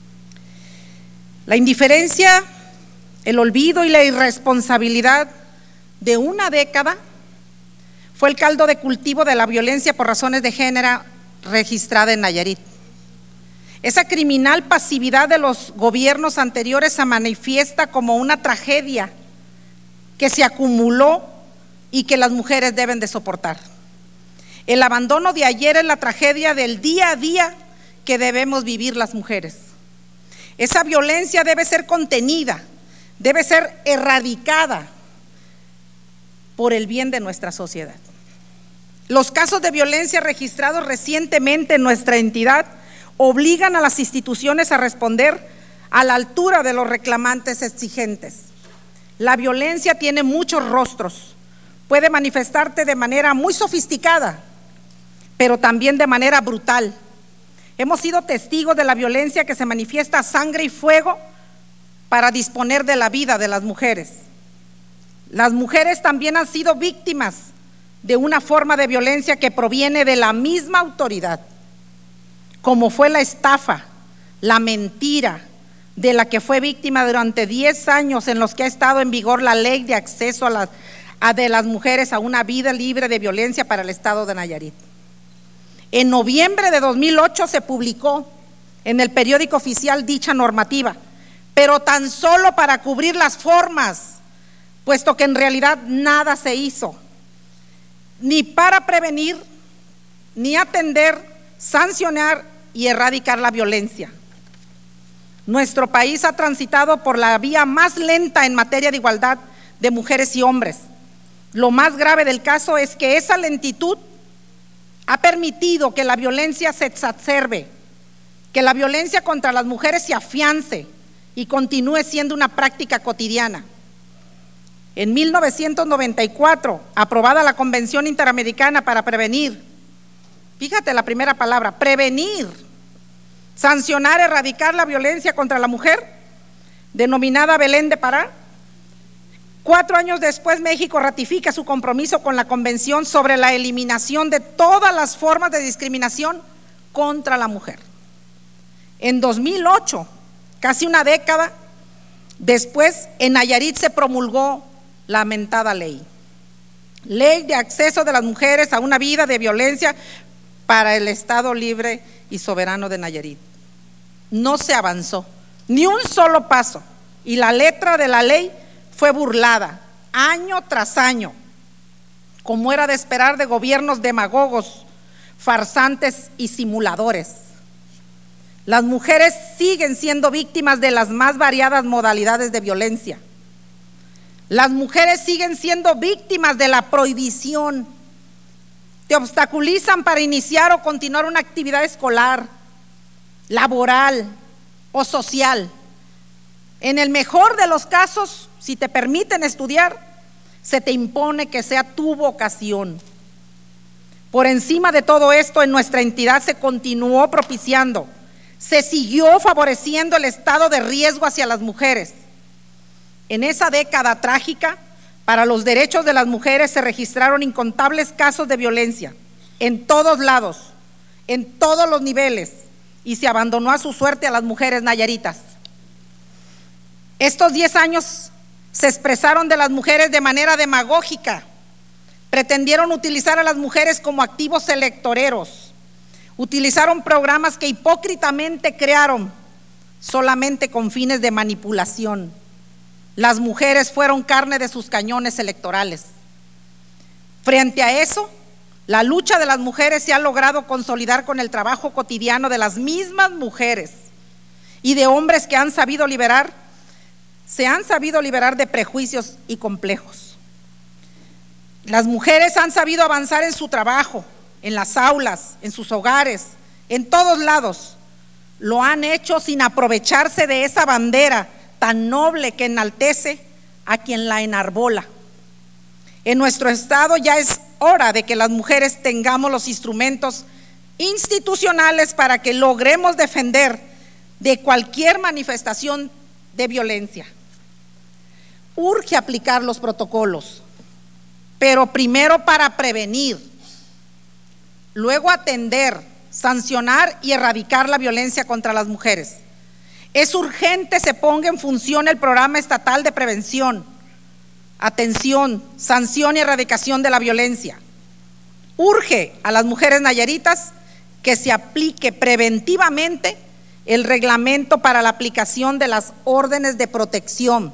O: La indiferencia, el olvido y la irresponsabilidad de una década fue el caldo de cultivo de la violencia por razones de género registrada en Nayarit. Esa criminal pasividad de los gobiernos anteriores se manifiesta como una tragedia que se acumuló y que las mujeres deben de soportar. El abandono de ayer es la tragedia del día a día que debemos vivir las mujeres. Esa violencia debe ser contenida, debe ser erradicada por el bien de nuestra sociedad. Los casos de violencia registrados recientemente en nuestra entidad obligan a las instituciones a responder a la altura de los reclamantes exigentes. La violencia tiene muchos rostros, puede manifestarte de manera muy sofisticada, pero también de manera brutal. Hemos sido testigos de la violencia que se manifiesta a sangre y fuego para disponer de la vida de las mujeres. Las mujeres también han sido víctimas de una forma de violencia que proviene de la misma autoridad, como fue la estafa, la mentira, de la que fue víctima durante diez años en los que ha estado en vigor la ley de acceso a las, a de las mujeres a una vida libre de violencia para el estado de Nayarit. En noviembre de dos mil ocho se publicó en el periódico oficial dicha normativa, pero tan solo para cubrir las formas, puesto que en realidad nada se hizo, ni para prevenir, ni atender, sancionar y erradicar la violencia. Nuestro país ha transitado por la vía más lenta en materia de igualdad de mujeres y hombres. Lo más grave del caso es que esa lentitud ha permitido que la violencia se exacerbe, que la violencia contra las mujeres se afiance y continúe siendo una práctica cotidiana. En mil novecientos noventa y cuatro, aprobada la Convención Interamericana para prevenir, fíjate la primera palabra, prevenir, sancionar, erradicar la violencia contra la mujer, denominada Belén de Pará. Cuatro años después, México ratifica su compromiso con la Convención sobre la eliminación de todas las formas de discriminación contra la mujer. En dos mil ocho, casi una década después, en Nayarit se promulgó la mentada ley, Ley de Acceso de las Mujeres a una Vida de Violencia para el Estado Libre y Soberano de Nayarit. No se avanzó ni un solo paso y la letra de la ley fue burlada año tras año, como era de esperar de gobiernos demagogos, farsantes y simuladores. Las mujeres siguen siendo víctimas de las más variadas modalidades de violencia. Las mujeres siguen siendo víctimas de la prohibición. Te obstaculizan para iniciar o continuar una actividad escolar, laboral o social. En el mejor de los casos, si te permiten estudiar, se te impone que sea tu vocación. Por encima de todo esto, en nuestra entidad se continuó propiciando, se siguió favoreciendo el estado de riesgo hacia las mujeres. En esa década trágica, para los derechos de las mujeres se registraron incontables casos de violencia, en todos lados, en todos los niveles, y se abandonó a su suerte a las mujeres nayaritas. Estos diez años se expresaron de las mujeres de manera demagógica, pretendieron utilizar a las mujeres como activos electoreros, utilizaron programas que hipócritamente crearon solamente con fines de manipulación. Las mujeres fueron carne de sus cañones electorales. Frente a eso, la lucha de las mujeres se ha logrado consolidar con el trabajo cotidiano de las mismas mujeres y de hombres que han sabido liberar, se han sabido liberar de prejuicios y complejos. Las mujeres han sabido avanzar en su trabajo, en las aulas, en sus hogares, en todos lados. Lo han hecho sin aprovecharse de esa bandera tan noble que enaltece a quien la enarbola. En nuestro estado ya es hora de que las mujeres tengamos los instrumentos institucionales para que logremos defender de cualquier manifestación de violencia. Urge aplicar los protocolos, pero primero para prevenir, luego atender, sancionar y erradicar la violencia contra las mujeres. Es urgente se ponga en función el programa estatal de prevención, atención, sanción y erradicación de la violencia. Urge a las mujeres nayaritas que se aplique preventivamente el reglamento para la aplicación de las órdenes de protección.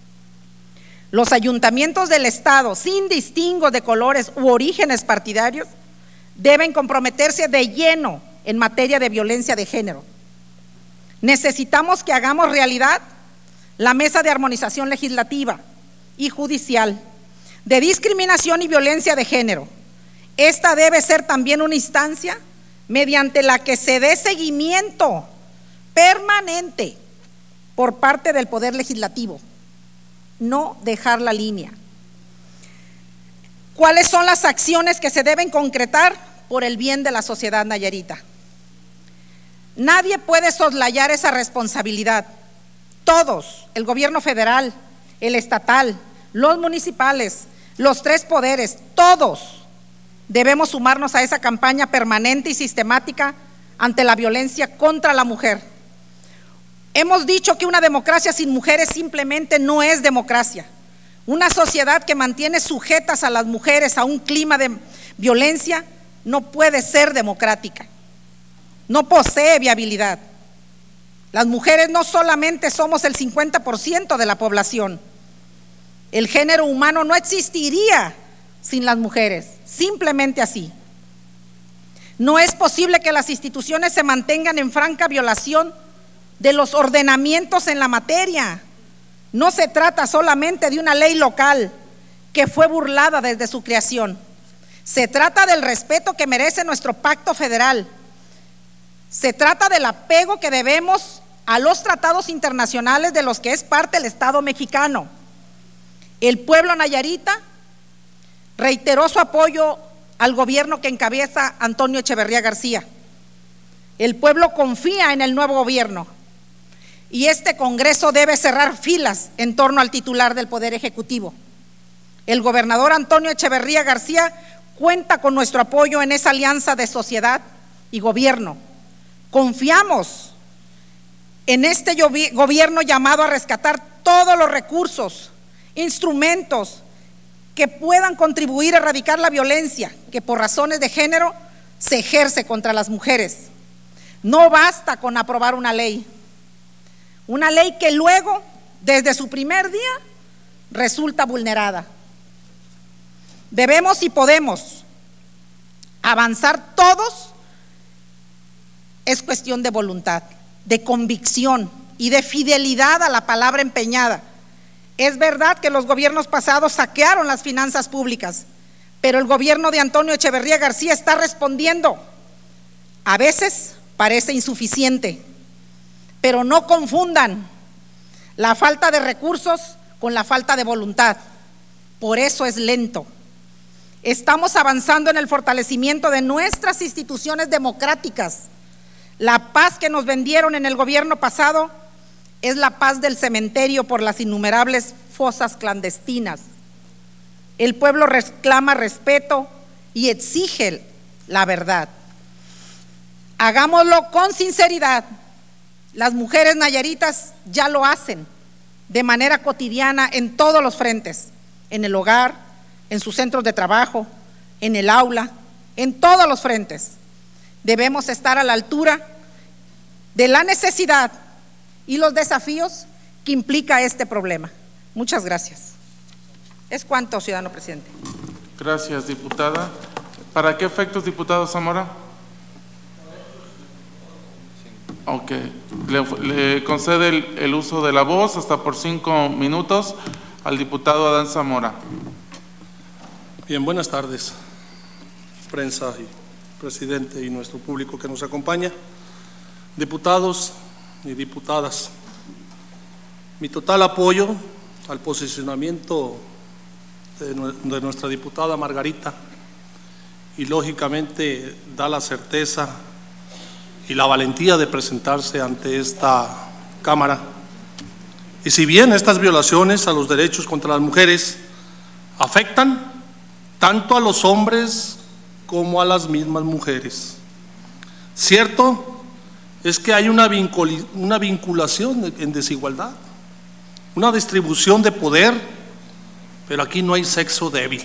O: Los ayuntamientos del estado, sin distingo de colores u orígenes partidarios, deben comprometerse de lleno en materia de violencia de género. Necesitamos que hagamos realidad la mesa de armonización legislativa y judicial de discriminación y violencia de género. Esta debe ser también una instancia
Q: mediante la que se dé seguimiento permanente por parte del Poder Legislativo, no dejar la línea. ¿Cuáles son las acciones que se deben concretar por el bien de la sociedad nayarita? Nadie puede soslayar esa responsabilidad. Todos, el gobierno federal, el estatal, los municipales, los tres poderes, todos debemos sumarnos a esa campaña permanente y sistemática ante la violencia contra la mujer. Hemos dicho que una democracia sin mujeres simplemente no es democracia. Una sociedad que mantiene sujetas a las mujeres a un clima de violencia no puede ser democrática, no posee viabilidad. Las mujeres no solamente somos el cincuenta por ciento de la población, el género humano no existiría sin las mujeres, simplemente así. No es posible que las instituciones se mantengan en franca violación de los ordenamientos en la materia. No se trata solamente de una ley local que fue burlada desde su creación. Se trata del respeto que merece nuestro pacto federal. Se trata del apego que debemos a los tratados internacionales de los que es parte el Estado mexicano. El pueblo nayarita reiteró su apoyo al gobierno que encabeza Antonio Echeverría García. El pueblo confía en el nuevo gobierno y este Congreso debe cerrar filas en torno al titular del Poder Ejecutivo. El gobernador Antonio Echeverría García cuenta con nuestro apoyo en esa alianza de sociedad y gobierno. Confiamos en este gobierno llamado a rescatar todos los recursos, instrumentos que puedan contribuir a erradicar la violencia que por razones de género se ejerce contra las mujeres. No basta con aprobar una ley, una ley que luego, desde su primer día, resulta vulnerada. Debemos y podemos avanzar todos, es cuestión de voluntad, de convicción y de fidelidad a la palabra empeñada. Es verdad que los gobiernos pasados saquearon las finanzas públicas, pero el gobierno de Antonio Echeverría García está respondiendo. A veces parece insuficiente, pero no confundan la falta de recursos con la falta de voluntad. Por eso es lento. Estamos avanzando en el fortalecimiento de nuestras instituciones democráticas. La paz que nos vendieron en el gobierno pasado es la paz del cementerio por las innumerables fosas clandestinas. El pueblo reclama respeto y exige la verdad. Hagámoslo con sinceridad. Las mujeres nayaritas ya lo hacen de manera cotidiana en todos los frentes, en el hogar, en sus centros de trabajo, en el aula, en todos los frentes. Debemos estar a la altura de la necesidad y los desafíos que implica este problema. Muchas gracias. Es cuanto, ciudadano presidente.
A: Gracias, diputada. ¿Para qué efectos, diputado Zamora? Ok. Le, le concede el, el uso de la voz hasta por cinco minutos al diputado Adán Zamora.
R: Bien, buenas tardes, prensa y presidente y nuestro público que nos acompaña, diputados y diputadas. Mi total apoyo al posicionamiento de, de nuestra diputada Margarita y lógicamente da la certeza y la valentía de presentarse ante esta Cámara. Y si bien estas violaciones a los derechos contra las mujeres afectan tanto a los hombres como a las mismas mujeres, cierto es que hay una, vincul una vinculación en desigualdad, una distribución de poder, pero aquí no hay sexo débil.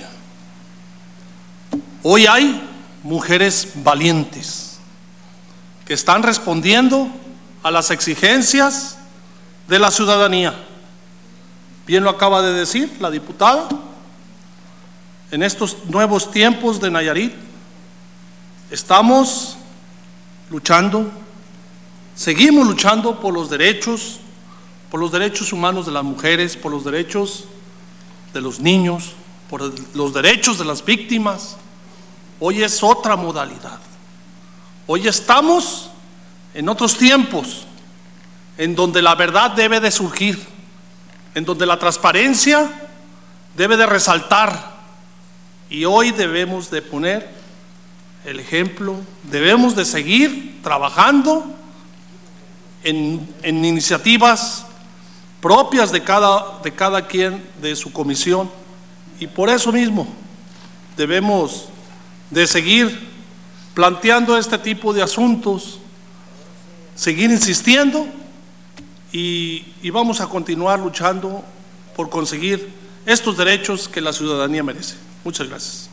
R: Hoy hay mujeres valientes que están respondiendo a las exigencias de la ciudadanía. Bien lo acaba de decir la diputada. En estos nuevos tiempos de Nayarit estamos luchando, seguimos luchando por los derechos, por los derechos humanos de las mujeres, por los derechos de los niños, por los derechos de las víctimas. Hoy es otra modalidad. Hoy estamos en otros tiempos, en donde la verdad debe de surgir, en donde la transparencia debe de resaltar, y hoy debemos de poner el ejemplo, debemos de seguir trabajando en, en iniciativas propias de cada, de cada quien de su comisión, y por eso mismo debemos de seguir planteando este tipo de asuntos, seguir insistiendo y, y vamos a continuar luchando por conseguir estos derechos que la ciudadanía merece. Muchas gracias.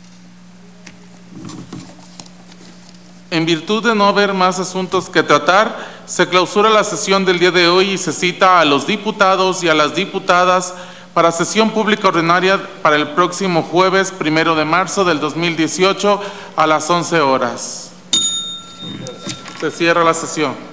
A: En virtud de no haber más asuntos que tratar, se clausura la sesión del día de hoy y se cita a los diputados y a las diputadas para sesión pública ordinaria para el próximo jueves primero de marzo del dos mil dieciocho a las once horas. Se cierra la sesión.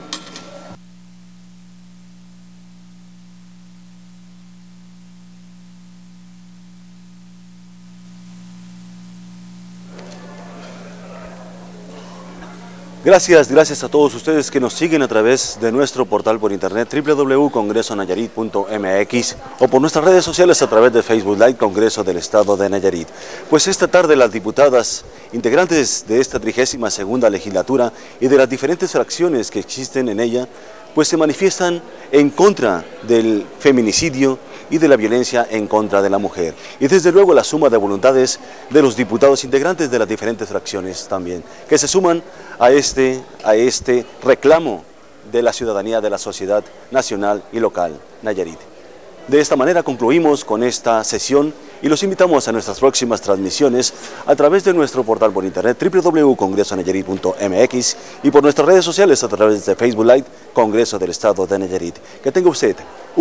B: Gracias, gracias a todos ustedes que nos siguen a través de nuestro portal por internet doble u doble u doble u punto congreso nayarit punto m x o por nuestras redes sociales a través de Facebook Live Congreso del Estado de Nayarit. Pues esta tarde las diputadas integrantes de esta trigésima segunda legislatura y de las diferentes fracciones que existen en ella, pues se manifiestan en contra del feminicidio y de la violencia en contra de la mujer. Y desde luego la suma de voluntades de los diputados integrantes de las diferentes fracciones también, que se suman a este, a este reclamo de la ciudadanía de la sociedad nacional y local Nayarit. De esta manera concluimos con esta sesión y los invitamos a nuestras próximas transmisiones a través de nuestro portal por internet doble u doble u doble u punto congreso nayarit punto m x y por nuestras redes sociales a través de Facebook Live Congreso del Estado de Nayarit. Que tenga usted